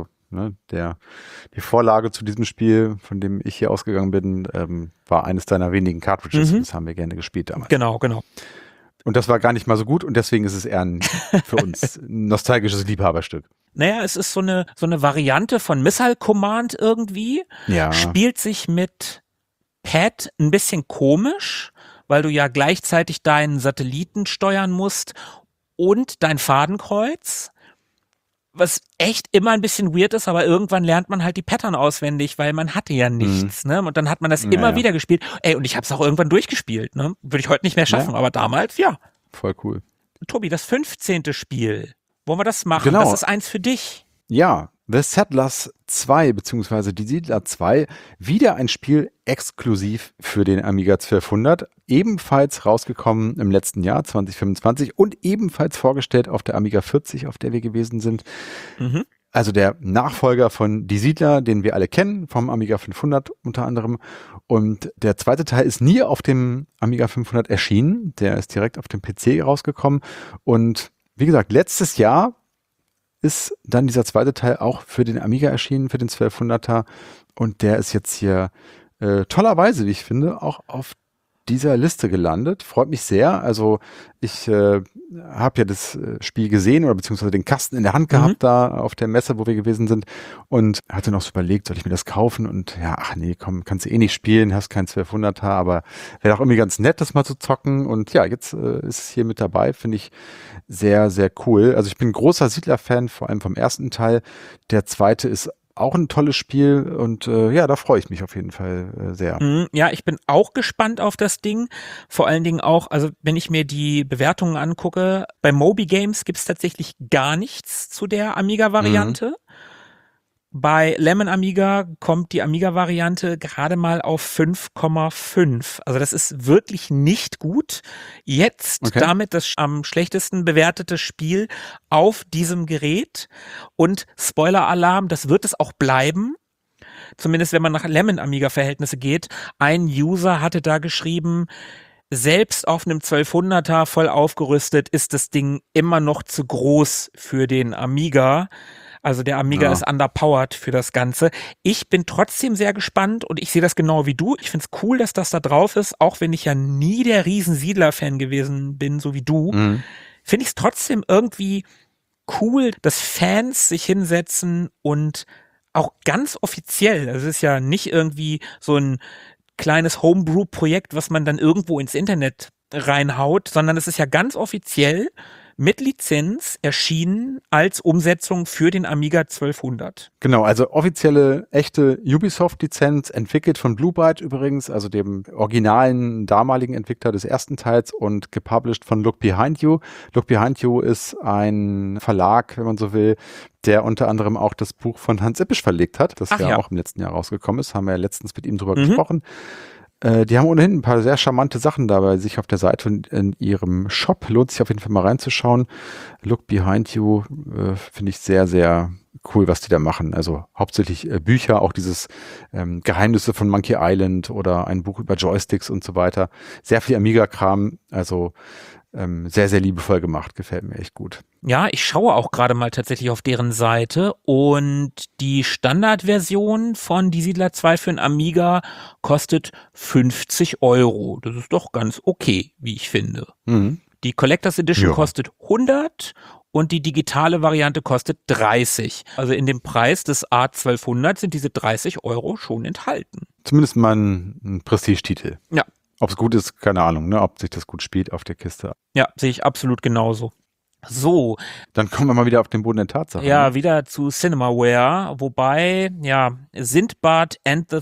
die Vorlage zu diesem Spiel, von dem ich hier ausgegangen bin, war eines deiner wenigen Cartridges. Das haben wir gerne gespielt damals. Genau. Und das war gar nicht mal so gut, und deswegen ist es eher für uns nostalgisches Liebhaberstück. Naja, es ist so eine Variante von Missile Command irgendwie. Ja. Spielt sich mit Pad ein bisschen komisch, weil du ja gleichzeitig deinen Satelliten steuern musst und dein Fadenkreuz, was echt immer ein bisschen weird ist, aber irgendwann lernt man halt die Pattern auswendig, weil man hatte ja nichts, ne? Und dann hat man das immer wieder gespielt. Ey, und ich habe es auch irgendwann durchgespielt, ne? Würde ich heute nicht mehr schaffen, aber damals, ja. Voll cool. Tobi, das 15. Spiel. Wollen wir das machen? Genau. Das ist eins für dich. Ja, The Settlers 2 bzw. Die Siedler 2, wieder ein Spiel exklusiv für den Amiga 1200, ebenfalls rausgekommen im letzten Jahr 2025 und ebenfalls vorgestellt auf der Amiga 40, auf der wir gewesen sind. Mhm. Also der Nachfolger von Die Siedler, den wir alle kennen, vom Amiga 500 unter anderem. Und der zweite Teil ist nie auf dem Amiga 500 erschienen, der ist direkt auf dem PC rausgekommen. Und wie gesagt, letztes Jahr ist dann dieser zweite Teil auch für den Amiga erschienen, für den 1200er. Und der ist jetzt hier tollerweise, wie ich finde, auch auf dieser Liste gelandet. Freut mich sehr. Also ich habe ja das Spiel gesehen oder beziehungsweise den Kasten in der Hand gehabt da auf der Messe, wo wir gewesen sind und hatte noch so überlegt, soll ich mir das kaufen? Und ja, ach nee, komm, kannst du eh nicht spielen, hast kein 1200er, aber wäre auch irgendwie ganz nett, das mal zu zocken. Und ja, jetzt ist es hier mit dabei, finde ich sehr, sehr cool. Also ich bin großer Siedler-Fan, vor allem vom ersten Teil. Der zweite ist auch ein tolles Spiel und ja, da freue ich mich auf jeden Fall sehr. Ja, ich bin auch gespannt auf das Ding. Vor allen Dingen auch, also wenn ich mir die Bewertungen angucke, bei Moby Games gibt es tatsächlich gar nichts zu der Amiga-Variante. Bei Lemon Amiga kommt die Amiga-Variante gerade mal auf 5,5. Also das ist wirklich nicht gut. Jetzt damit das am schlechtesten bewertete Spiel auf diesem Gerät. Und Spoiler-Alarm, das wird es auch bleiben. Zumindest wenn man nach Lemon Amiga-Verhältnisse geht. Ein User hatte da geschrieben, selbst auf einem 1200er voll aufgerüstet ist das Ding immer noch zu groß für den Amiga. Also der Amiga ist underpowered für das Ganze. Ich bin trotzdem sehr gespannt und ich sehe das genau wie du. Ich finde es cool, dass das da drauf ist, auch wenn ich ja nie der Riesen-Siedler-Fan gewesen bin, so wie du. Finde ich es trotzdem irgendwie cool, dass Fans sich hinsetzen und auch ganz offiziell, also es ist ja nicht irgendwie so ein kleines Homebrew-Projekt, was man dann irgendwo ins Internet reinhaut, sondern es ist ja ganz offiziell mit Lizenz erschienen als Umsetzung für den Amiga 1200. Genau, also offizielle, echte Ubisoft-Lizenz, entwickelt von Blue Byte übrigens, also dem originalen damaligen Entwickler des ersten Teils und gepublished von Look Behind You. Look Behind You ist ein Verlag, wenn man so will, der unter anderem auch das Buch von Hans Ippisch verlegt hat, das ja auch im letzten Jahr rausgekommen ist, haben wir ja letztens mit ihm drüber gesprochen. Die haben ohnehin ein paar sehr charmante Sachen da bei sich auf der Seite und in ihrem Shop. Lohnt sich auf jeden Fall mal reinzuschauen. Look Behind You finde ich sehr, sehr cool, was die da machen. Also hauptsächlich Bücher, auch dieses Geheimnisse von Monkey Island oder ein Buch über Joysticks und so weiter. Sehr viel Amiga-Kram, also sehr, sehr liebevoll gemacht. Gefällt mir echt gut. Ja, ich schaue auch gerade mal tatsächlich auf deren Seite und die Standardversion von Die Siedler 2 für den Amiga kostet 50 €. Das ist doch ganz okay, wie ich finde. Die Collectors Edition kostet 100 und die digitale Variante kostet 30. Also in dem Preis des A1200 sind diese 30 € schon enthalten. Zumindest mal ein Prestigetitel. Ja. Ob es gut ist, keine Ahnung, ne? Ob sich das gut spielt auf der Kiste. Ja, sehe ich absolut genauso. So. Dann kommen wir mal wieder auf den Boden der Tatsachen. Ja, wieder zu Cinemaware, wobei, ja, Sindbad and the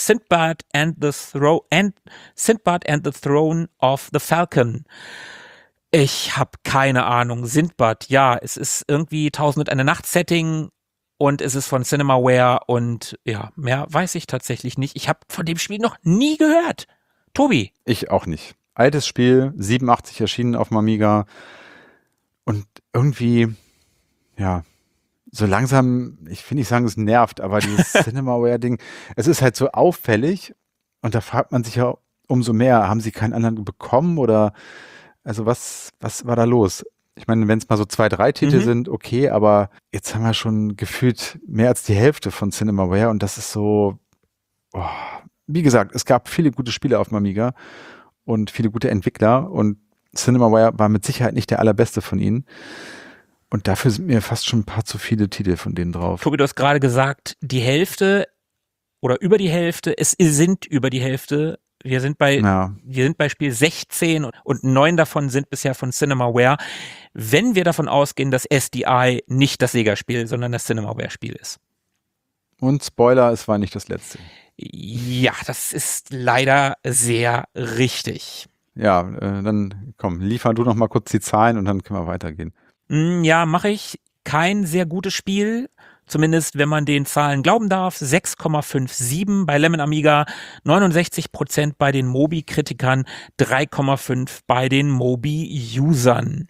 Throne of the Falcon. Ich habe keine Ahnung. Sindbad, ja, es ist irgendwie 1001 Nacht Setting und es ist von Cinemaware und ja, mehr weiß ich tatsächlich nicht. Ich habe von dem Spiel noch nie gehört. Tobi? Ich auch nicht. Altes Spiel, 87 erschienen auf dem Amiga und irgendwie, ja, so langsam, ich will nicht sagen, es nervt, aber dieses Cinemaware-Ding, es ist halt so auffällig und da fragt man sich ja umso mehr, haben sie keinen anderen bekommen oder, also was war da los? Ich meine, wenn es mal so 2, 3 Titel sind, okay, aber jetzt haben wir schon gefühlt mehr als die Hälfte von Cinemaware und das ist so, wie gesagt, es gab viele gute Spiele auf dem Amiga und viele gute Entwickler und Cinemaware war mit Sicherheit nicht der allerbeste von ihnen. Und dafür sind mir fast schon ein paar zu viele Titel von denen drauf. Tobi, du hast gerade gesagt, die Hälfte. oder über die Hälfte. Es sind über die Hälfte. Wir sind bei Spiel 16 und 9 davon sind bisher von CinemaWare. Wenn wir davon ausgehen, dass SDI nicht das Sega-Spiel, sondern das CinemaWare-Spiel ist. Und Spoiler, es war nicht das letzte. Ja, das ist leider sehr richtig. Ja, dann komm, liefer du noch mal kurz die Zahlen und dann können wir weitergehen. Ja, mache ich. Kein sehr gutes Spiel. Zumindest, wenn man den Zahlen glauben darf, 6,57 bei Lemon Amiga, 69% bei den Mobi-Kritikern, 3,5 bei den Mobi-Usern.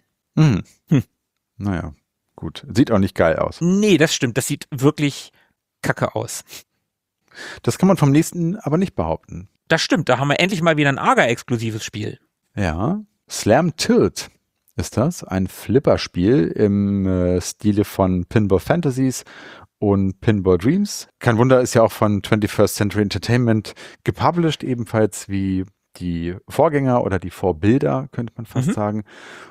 Naja, gut. Sieht auch nicht geil aus. Nee, das stimmt. Das sieht wirklich kacke aus. Das kann man vom nächsten aber nicht behaupten. Das stimmt. Da haben wir endlich mal wieder ein AGA-exklusives Spiel. Ja, Slam Tilt ist das. Ein Flipperspiel im Stile von Pinball Fantasies und Pinball Dreams. Kein Wunder, ist ja auch von 21st Century Entertainment gepublished, ebenfalls wie die Vorgänger oder die Vorbilder, könnte man fast sagen.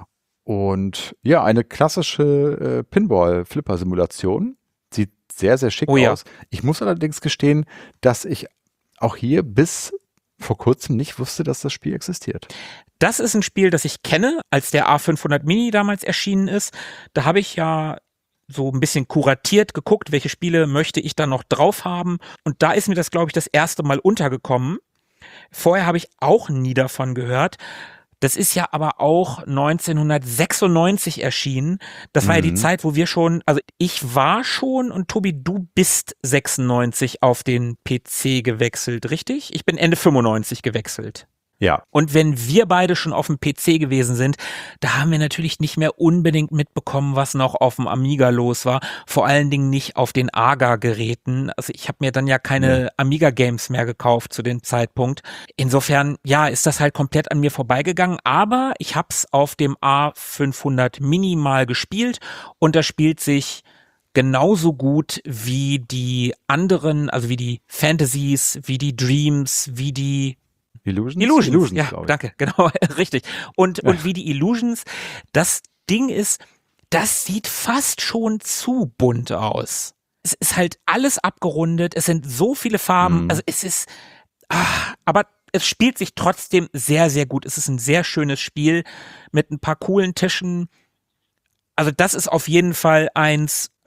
Und ja, eine klassische Pinball-Flipper-Simulation. Sieht sehr, sehr schick aus. Ich muss allerdings gestehen, dass ich auch hier bis vor kurzem nicht wusste, dass das Spiel existiert. Das ist ein Spiel, das ich kenne, als der A500 Mini damals erschienen ist. Da habe ich ja so ein bisschen kuratiert geguckt, welche Spiele möchte ich da noch drauf haben. Und da ist mir das, glaube ich, das erste Mal untergekommen. Vorher habe ich auch nie davon gehört. Das ist ja aber auch 1996 erschienen. Das war ja die Zeit, wo wir schon, also ich war schon und Tobi, du bist 96 auf den PC gewechselt, richtig? Ich bin Ende 95 gewechselt. Ja. Und wenn wir beide schon auf dem PC gewesen sind, da haben wir natürlich nicht mehr unbedingt mitbekommen, was noch auf dem Amiga los war. Vor allen Dingen nicht auf den AGA-Geräten. Also ich habe mir dann ja keine Amiga-Games mehr gekauft zu dem Zeitpunkt. Insofern, ja, ist das halt komplett an mir vorbeigegangen. Aber ich habe es auf dem A500 Mini mal gespielt und das spielt sich genauso gut wie die anderen, also wie die Fantasies, wie die Dreams, wie die Illusions, ja, danke, genau, richtig. Und wie die Illusions, das Ding ist, das sieht fast schon zu bunt aus. Es ist halt alles abgerundet, es sind so viele Farben, also es ist, aber es spielt sich trotzdem sehr, sehr gut. Es ist ein sehr schönes Spiel mit ein paar coolen Tischen. Also das ist auf jeden Fall ein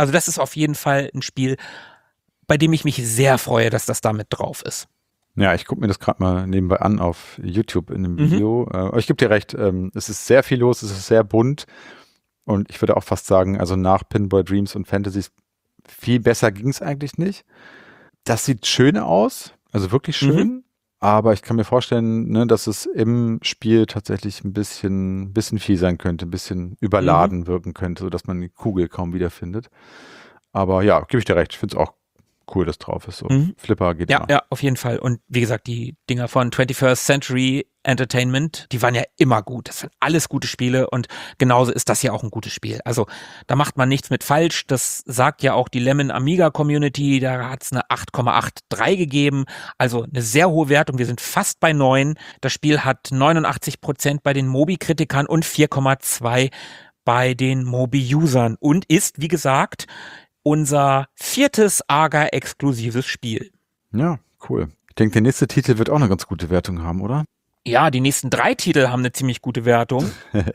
Spiel, bei dem ich mich sehr freue, dass das da mit drauf ist. Ja, ich gucke mir das gerade mal nebenbei an auf YouTube in einem Video. Ich gebe dir recht, es ist sehr viel los, es ist sehr bunt und ich würde auch fast sagen, also nach Pinball Dreams und Fantasies viel besser ging es eigentlich nicht. Das sieht schön aus, also wirklich schön, aber ich kann mir vorstellen, ne, dass es im Spiel tatsächlich ein bisschen viel sein könnte, ein bisschen überladen wirken könnte, sodass man die Kugel kaum wiederfindet. Aber ja, gebe ich dir recht, ich finde es auch cool, dass drauf ist. So. Flipper geht immer. Ja, auf jeden Fall. Und wie gesagt, die Dinger von 21st Century Entertainment, die waren ja immer gut. Das sind alles gute Spiele und genauso ist das ja auch ein gutes Spiel. Also da macht man nichts mit falsch. Das sagt ja auch die Lemon Amiga Community. Da hat es eine 8,83 gegeben. Also eine sehr hohe Wertung. Wir sind fast bei 9. Das Spiel hat 89% bei den Mobi-Kritikern und 4,2 bei den Mobi-Usern und ist, wie gesagt, unser 4. AGA-exklusives Spiel. Ja, cool. Ich denke, der nächste Titel wird auch eine ganz gute Wertung haben, oder? Ja, die nächsten 3 Titel haben eine ziemlich gute Wertung.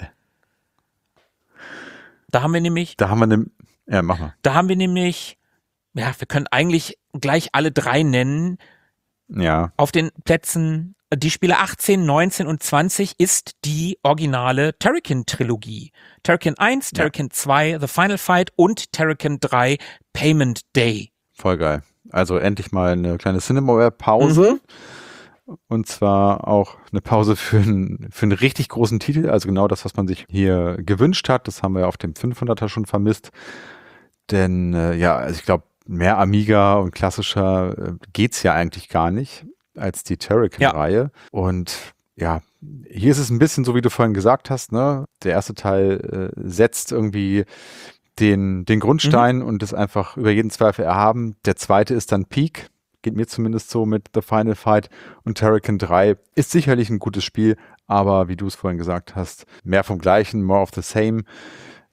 Da haben wir nämlich, mach mal. Da haben wir nämlich, ja, wir können eigentlich gleich alle 3 nennen. Ja. Auf den Plätzen, die Spiele 18, 19 und 20 ist die originale Turrican-Trilogie. Turrican 1, Turrican 2, The Final Fight und Turrican 3, Payment Day. Voll geil. Also endlich mal eine kleine CinemaWare-Pause. Und zwar auch eine Pause für einen richtig großen Titel. Also genau das, was man sich hier gewünscht hat. Das haben wir auf dem 500er schon vermisst. Denn also ich glaube, mehr Amiga und klassischer geht's ja eigentlich gar nicht als die Turrican-Reihe. Und ja, hier ist es ein bisschen so, wie du vorhin gesagt hast, ne? Der erste Teil setzt irgendwie den Grundstein und ist einfach über jeden Zweifel erhaben. Der zweite ist dann Peak, geht mir zumindest so mit The Final Fight, und Turrican 3 ist sicherlich ein gutes Spiel, aber wie du es vorhin gesagt hast, mehr vom Gleichen, more of the same.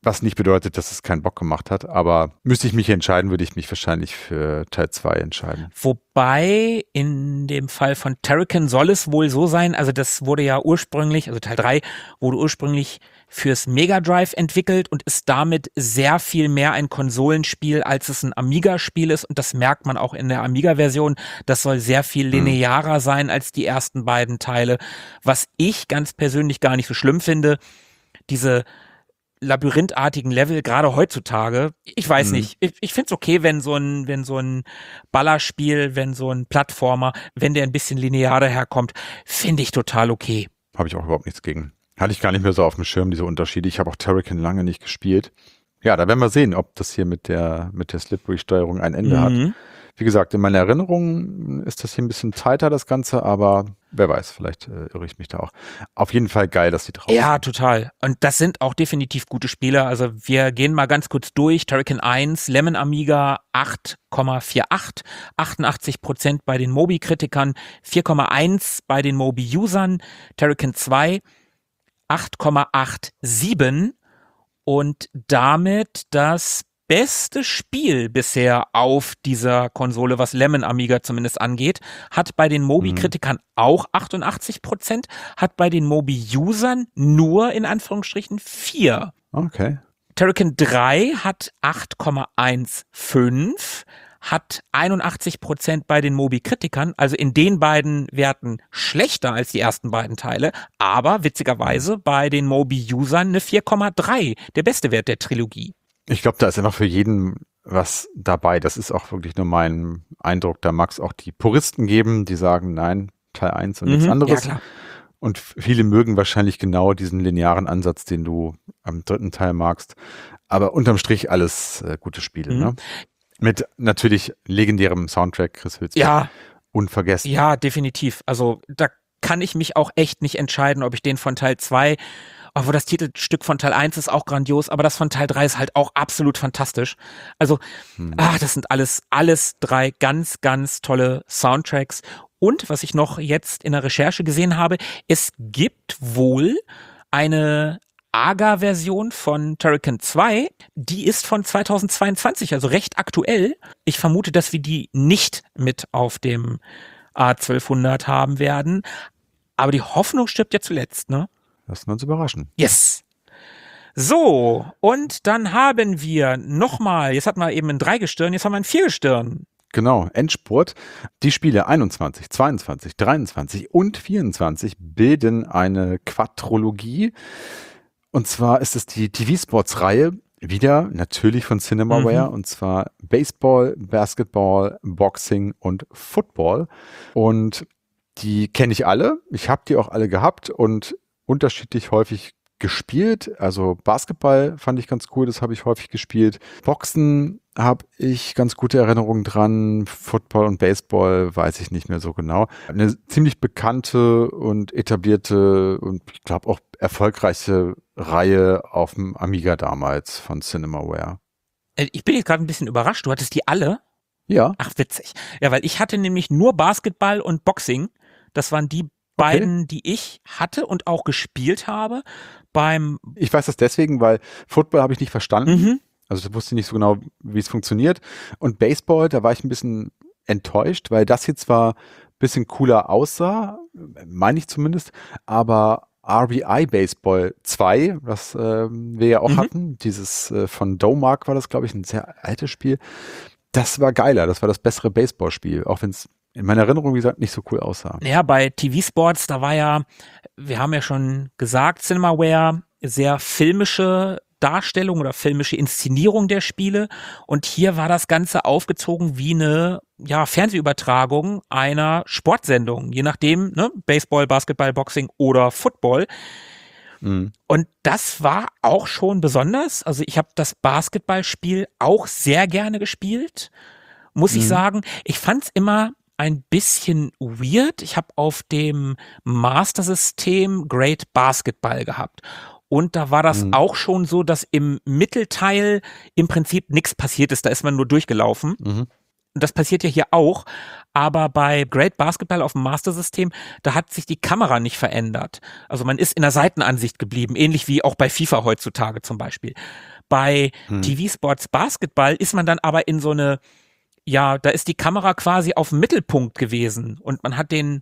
Was nicht bedeutet, dass es keinen Bock gemacht hat, aber müsste ich mich entscheiden, würde ich mich wahrscheinlich für Teil 2 entscheiden. Wobei in dem Fall von Turrican soll es wohl so sein, also das wurde ja ursprünglich, also Teil 3 wurde ursprünglich fürs Mega Drive entwickelt und ist damit sehr viel mehr ein Konsolenspiel, als es ein Amiga-Spiel ist, und das merkt man auch in der Amiga-Version. Das soll sehr viel linearer sein als die ersten beiden Teile, was ich ganz persönlich gar nicht so schlimm finde. Diese labyrinthartigen Level, gerade heutzutage, ich weiß nicht, ich finde es okay, wenn so ein Ballerspiel, wenn so ein Plattformer, wenn der ein bisschen linearer herkommt, finde ich total okay. Habe ich auch überhaupt nichts gegen. Hatte ich gar nicht mehr so auf dem Schirm, diese Unterschiede. Ich habe auch Turrican lange nicht gespielt. Ja, da werden wir sehen, ob das hier mit der Slippery-Steuerung ein Ende hat. Wie gesagt, in meiner Erinnerung ist das hier ein bisschen tighter, das Ganze, aber wer weiß, vielleicht irre ich mich da auch. Auf jeden Fall geil, dass die drauf sind. Ja, total. Und das sind auch definitiv gute Spiele. Also wir gehen mal ganz kurz durch. Turrican 1, Lemon Amiga 8,48, 88% bei den Mobi-Kritikern, 4,1 bei den Mobi-Usern. Turrican 2 8,87 und damit das beste Spiel bisher auf dieser Konsole, was Lemon Amiga zumindest angeht, hat bei den Mobi-Kritikern auch 88%, hat bei den Mobi-Usern nur in Anführungsstrichen 4. Okay. Turrican 3 hat 8,15, hat 81% bei den Mobi-Kritikern, also in den beiden Werten schlechter als die ersten beiden Teile, aber witzigerweise bei den Mobi-Usern eine 4,3, der beste Wert der Trilogie. Ich glaube, da ist einfach für jeden was dabei. Das ist auch wirklich nur mein Eindruck. Da mag es auch die Puristen geben, die sagen, nein, Teil 1 und nichts anderes. Ja, klar. Und viele mögen wahrscheinlich genau diesen linearen Ansatz, den du am dritten Teil magst. Aber unterm Strich alles gute Spiele, ne? Mit natürlich legendärem Soundtrack, Chris Hülsbeck. Ja. Unvergessen. Ja, definitiv. Also da kann ich mich auch echt nicht entscheiden, ob ich den von Teil 2, obwohl das Titelstück von Teil 1 ist auch grandios, aber das von Teil 3 ist halt auch absolut fantastisch. Also, das sind alles drei ganz, ganz tolle Soundtracks. Und was ich noch jetzt in der Recherche gesehen habe, es gibt wohl eine AGA-Version von Turrican 2, die ist von 2022, also recht aktuell. Ich vermute, dass wir die nicht mit auf dem A1200 haben werden. Aber die Hoffnung stirbt ja zuletzt, ne? Lassen wir uns überraschen. Yes. So, und dann haben wir nochmal, jetzt hatten wir eben ein 3-Gestirn, jetzt haben wir ein 4-Gestirn. Genau, Endspurt. Die Spiele 21, 22, 23 und 24 bilden eine Quadrologie. Und zwar ist es die TV-Sports-Reihe, wieder natürlich von Cinemaware, und zwar Baseball, Basketball, Boxing und Football. Und die kenne ich alle. Ich habe die auch alle gehabt und unterschiedlich häufig gespielt. Also Basketball fand ich ganz cool, das habe ich häufig gespielt. Boxen habe ich ganz gute Erinnerungen dran. Football und Baseball weiß ich nicht mehr so genau. Eine ziemlich bekannte und etablierte und ich glaube auch erfolgreiche Reihe auf dem Amiga damals von Cinemaware. Ich bin jetzt gerade ein bisschen überrascht, du hattest die alle? Ja. Ach, witzig. Ja, weil ich hatte nämlich nur Basketball und Boxing. Das waren die beiden, die ich hatte und auch gespielt habe. Ich weiß das deswegen, weil Football habe ich nicht verstanden. Also ich wusste nicht so genau, wie es funktioniert. Und Baseball, da war ich ein bisschen enttäuscht, weil das hier zwar ein bisschen cooler aussah, meine ich zumindest, aber RBI Baseball 2, was wir ja auch hatten, dieses von Domark war das, glaube ich, ein sehr altes Spiel. Das war geiler, das war das bessere Baseballspiel, auch wenn es in meiner Erinnerung, wie gesagt, nicht so cool aussah. Ja, bei TV Sports, da war ja, wir haben ja schon gesagt, Cinemaware, sehr filmische Darstellung oder filmische Inszenierung der Spiele. Und hier war das Ganze aufgezogen wie eine Fernsehübertragung einer Sportsendung, je nachdem, ne, Baseball, Basketball, Boxing oder Football. Und das war auch schon besonders. Also ich habe das Basketballspiel auch sehr gerne gespielt, muss ich sagen. Ich fand es immer ein bisschen weird. Ich habe auf dem Master-System Great Basketball gehabt. Und da war das auch schon so, dass im Mittelteil im Prinzip nichts passiert ist. Da ist man nur durchgelaufen. Und das passiert ja hier auch. Aber bei Great Basketball auf dem Master-System, da hat sich die Kamera nicht verändert. Also man ist in der Seitenansicht geblieben, ähnlich wie auch bei FIFA heutzutage zum Beispiel. Bei TV Sports Basketball ist man dann aber in so eine, ja, da ist die Kamera quasi auf dem Mittelpunkt gewesen und man hat den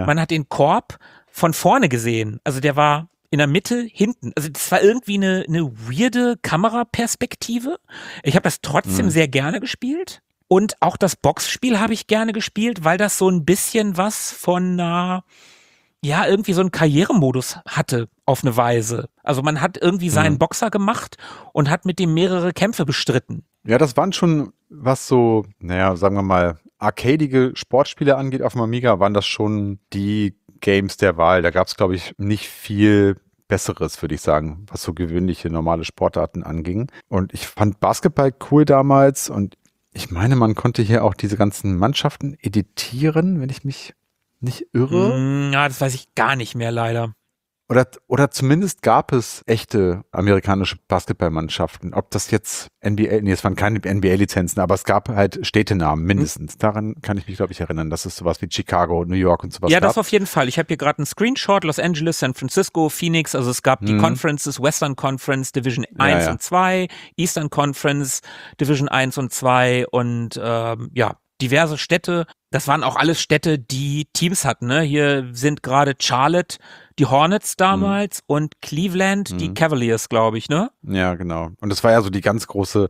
Korb von vorne gesehen. Also der war in der Mitte, hinten. Also das war irgendwie eine weirde Kameraperspektive. Ich habe das trotzdem sehr gerne gespielt. Und auch das Boxspiel habe ich gerne gespielt, weil das so ein bisschen was von irgendwie so einen Karrieremodus hatte auf eine Weise. Also man hat irgendwie seinen Boxer gemacht und hat mit dem mehrere Kämpfe bestritten. Ja, das waren schon, was so, sagen wir mal, arcadige Sportspiele angeht auf dem Amiga, waren das schon die Games der Wahl. Da gab es, glaube ich, nicht viel Besseres, würde ich sagen, was so gewöhnliche, normale Sportarten anging. Und ich fand Basketball cool damals und ich meine, man konnte hier auch diese ganzen Mannschaften editieren, wenn ich mich nicht irre. Ja, das weiß ich gar nicht mehr leider. Oder zumindest gab es echte amerikanische Basketballmannschaften. Ob das jetzt es waren keine NBA-Lizenzen, aber es gab halt Städtenamen mindestens. Daran kann ich mich, glaube ich, erinnern, dass es sowas wie Chicago, New York und sowas gab. Ja, das auf jeden Fall. Ich habe hier gerade einen Screenshot, Los Angeles, San Francisco, Phoenix, also es gab die Conferences, Western Conference, Division 1 und 2, Eastern Conference, Division 1 und 2 und diverse Städte. Das waren auch alles Städte, die Teams hatten. Ne? Hier sind gerade Charlotte, die Hornets damals und Cleveland, die Cavaliers, glaube ich, ne? Ja, genau. Und das war ja so die ganz große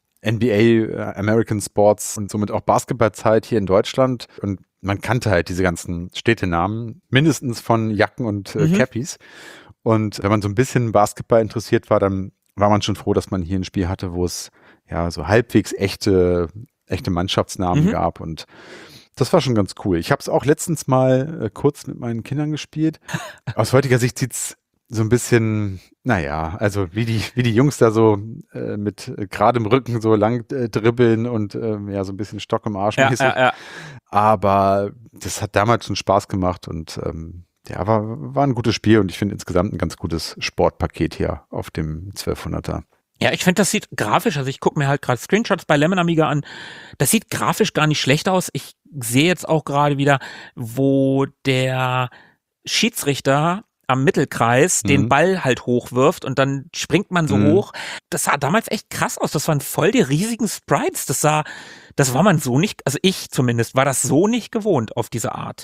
NBA, American Sports und somit auch Basketballzeit hier in Deutschland. Und man kannte halt diese ganzen Städtenamen, mindestens von Jacken und Cappies. Und wenn man so ein bisschen Basketball interessiert war, dann war man schon froh, dass man hier ein Spiel hatte, wo es ja so halbwegs echte Mannschaftsnamen gab und das war schon ganz cool. Ich habe es auch letztens mal kurz mit meinen Kindern gespielt. Aus heutiger Sicht sieht's so ein bisschen, also wie die Jungs da so mit geradem Rücken so lang dribbeln und so ein bisschen Stock im Arsch mäßig. Ja. Aber das hat damals schon Spaß gemacht und war ein gutes Spiel und ich finde insgesamt ein ganz gutes Sportpaket hier auf dem 1200er. Ja, ich finde, das sieht grafisch, also ich gucke mir halt gerade Screenshots bei Lemon Amiga an, das sieht grafisch gar nicht schlecht aus. Ich sehe jetzt auch gerade wieder, wo der Schiedsrichter am Mittelkreis den Ball halt hochwirft und dann springt man so hoch. Das sah damals echt krass aus, das waren voll die riesigen Sprites, das war man so nicht, also ich zumindest, war das so nicht gewohnt auf diese Art.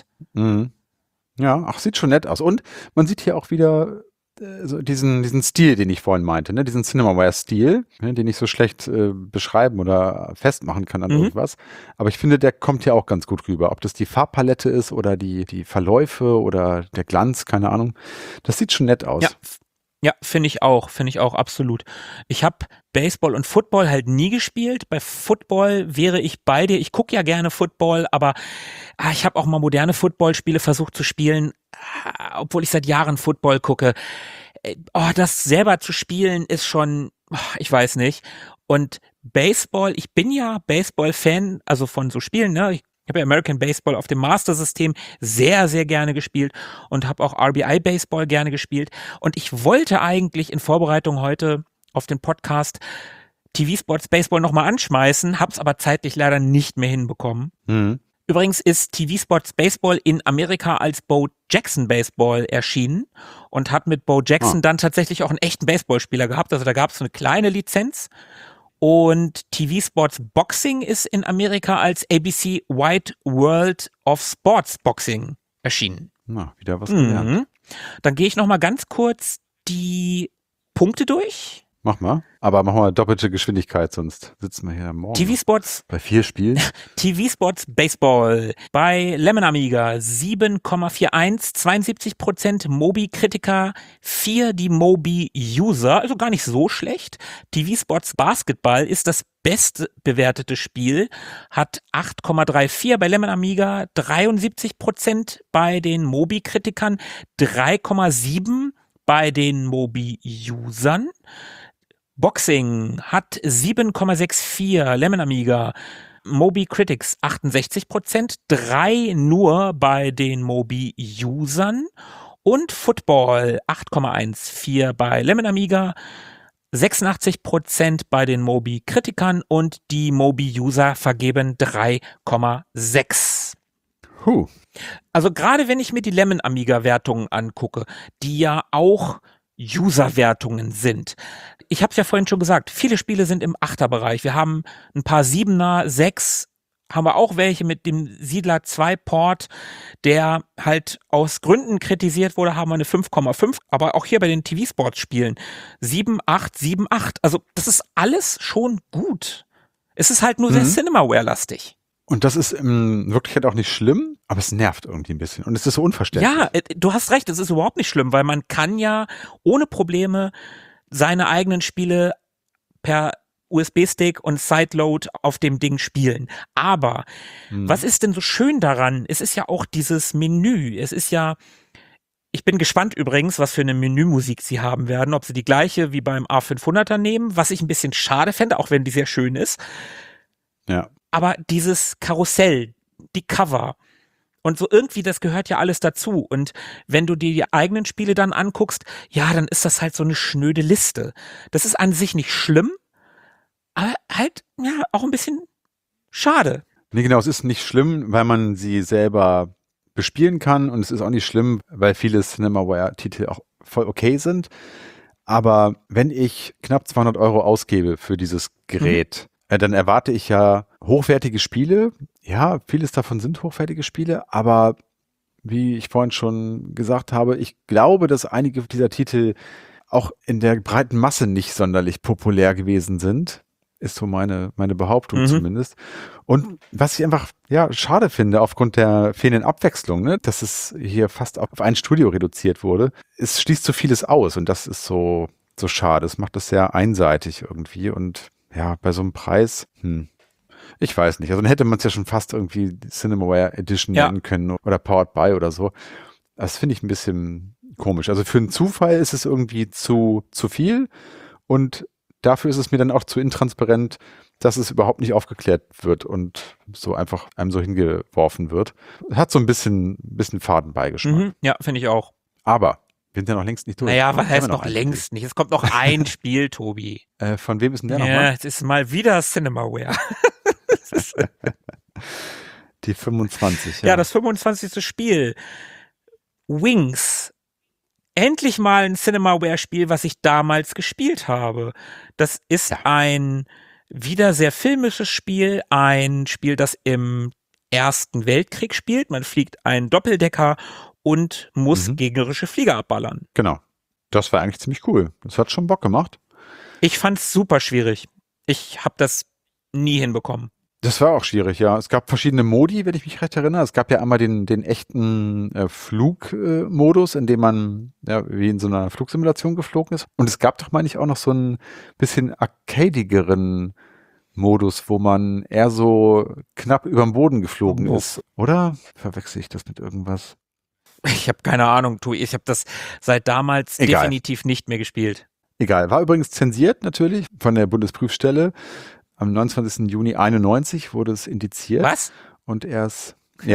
Ja, sieht schon nett aus und man sieht hier auch wieder so diesen Stil, den ich vorhin meinte, ne? Diesen Cinemaware-Stil, ne? Den ich so schlecht beschreiben oder festmachen kann an irgendwas. Aber ich finde, der kommt hier auch ganz gut rüber. Ob das die Farbpalette ist oder die Verläufe oder der Glanz, keine Ahnung. Das sieht schon nett aus. Ja, finde ich auch absolut. Ich habe Baseball und Football halt nie gespielt. Bei Football wäre ich bei dir. Ich gucke ja gerne Football, aber ich habe auch mal moderne Footballspiele versucht zu spielen, obwohl ich seit Jahren Football gucke. Das selber zu spielen ist schon, ich weiß nicht. Und Baseball, ich bin ja Baseball-Fan, also von so Spielen, ne? Ich habe ja American Baseball auf dem Master-System sehr, sehr gerne gespielt und habe auch RBI Baseball gerne gespielt. Und ich wollte eigentlich in Vorbereitung heute auf den Podcast TV Sports Baseball nochmal anschmeißen, habe es aber zeitlich leider nicht mehr hinbekommen. Übrigens ist TV Sports Baseball in Amerika als Bo Jackson Baseball erschienen und hat mit Bo Jackson dann tatsächlich auch einen echten Baseballspieler gehabt. Also da gab es so eine kleine Lizenz. Und TV Sports Boxing ist in Amerika als ABC Wide World of Sports Boxing erschienen. Wieder was gelernt. Dann gehe ich nochmal ganz kurz die Punkte durch. Mach mal. Aber mach mal doppelte Geschwindigkeit, sonst sitzen wir hier morgen. TV Sports. Bei 4 Spielen. TV Sports Baseball. Bei Lemon Amiga 7,41, 72% Moby Kritiker, 4 die Moby User. Also gar nicht so schlecht. TV Sports Basketball ist das bestbewertete Spiel, hat 8,34 bei Lemon Amiga, 73% bei den Moby Kritikern, 3,7 bei den Moby Usern. Boxing hat 7,64, Lemon Amiga, Moby Critics 68%, 3 nur bei den Moby Usern und Football 8,14 bei Lemon Amiga, 86% bei den Moby Kritikern und die Moby User vergeben 3,6. Also gerade wenn ich mir die Lemon Amiga Wertungen angucke, die ja auch User-Wertungen sind. Ich habe es ja vorhin schon gesagt, viele Spiele sind im 8er-Bereich. Wir haben ein paar 7er, 6, haben wir auch welche mit dem Siedler 2 Port, der halt aus Gründen kritisiert wurde, haben wir eine 5,5, aber auch hier bei den TV-Sports-Spielen 7,8, 7,8. Also das ist alles schon gut. Es ist halt nur sehr Cinemaware-lastig. Und das ist in Wirklichkeit auch nicht schlimm, aber es nervt irgendwie ein bisschen. Und es ist so unverständlich. Ja, du hast recht, es ist überhaupt nicht schlimm, weil man kann ja ohne Probleme seine eigenen Spiele per USB-Stick und Sideload auf dem Ding spielen. Aber was ist denn so schön daran? Es ist ja auch dieses Menü. Es ist ja, ich bin gespannt übrigens, was für eine Menümusik sie haben werden, ob sie die gleiche wie beim A500er nehmen, was ich ein bisschen schade fände, auch wenn die sehr schön ist. Ja. Aber dieses Karussell, die Cover und so irgendwie, das gehört ja alles dazu. Und wenn du dir die eigenen Spiele dann anguckst, ja, dann ist das halt so eine schnöde Liste. Das ist an sich nicht schlimm, aber halt, ja, auch ein bisschen schade. Nee, genau, es ist nicht schlimm, weil man sie selber bespielen kann und es ist auch nicht schlimm, weil viele Cinemaware-Titel auch voll okay sind. Aber wenn ich knapp 200 € ausgebe für dieses Gerät, dann erwarte ich ja hochwertige Spiele. Ja, vieles davon sind hochwertige Spiele, aber wie ich vorhin schon gesagt habe, ich glaube, dass einige dieser Titel auch in der breiten Masse nicht sonderlich populär gewesen sind. Ist so meine Behauptung zumindest. Und was ich einfach schade finde, aufgrund der fehlenden Abwechslung, ne, dass es hier fast auf ein Studio reduziert wurde, es schließt so vieles aus und das ist so schade. Es macht das sehr einseitig irgendwie und ja, bei so einem Preis, ich weiß nicht. Also dann hätte man es ja schon fast irgendwie Cinemaware Edition nennen können oder Powered by oder so. Das finde ich ein bisschen komisch. Also für einen Zufall ist es irgendwie zu viel und dafür ist es mir dann auch zu intransparent, dass es überhaupt nicht aufgeklärt wird und so einfach einem so hingeworfen wird. Hat so ein bisschen Fadenbeigeschmack. Ja, finde ich auch. Aber wir sind ja noch längst nicht durch. Naja, was heißt noch längst nicht? Es kommt noch ein Spiel, Tobi. Von wem ist denn der nochmal? Ja, es ist mal wieder Cinemaware. Die 25, ja. Ja, das 25. Spiel. Wings. Endlich mal ein Cinemaware-Spiel, was ich damals gespielt habe. Das ist ein wieder sehr filmisches Spiel, ein Spiel, das im Ersten Weltkrieg spielt. Man fliegt einen Doppeldecker und muss gegnerische Flieger abballern. Genau. Das war eigentlich ziemlich cool. Das hat schon Bock gemacht. Ich fand's super schwierig. Ich habe das nie hinbekommen. Das war auch schwierig, ja. Es gab verschiedene Modi, wenn ich mich recht erinnere. Es gab ja einmal den echten Flugmodus, in dem man wie in so einer Flugsimulation geflogen ist. Und es gab doch, meine ich, auch noch so ein bisschen arcadigeren Modus, wo man eher so knapp über dem Boden geflogen ist. Oder verwechsel ich das mit irgendwas? Ich habe keine Ahnung, ich habe das seit damals definitiv nicht mehr gespielt. Egal, war übrigens zensiert natürlich von der Bundesprüfstelle. Am 29. Juni 91 wurde es indiziert. Was? Und erst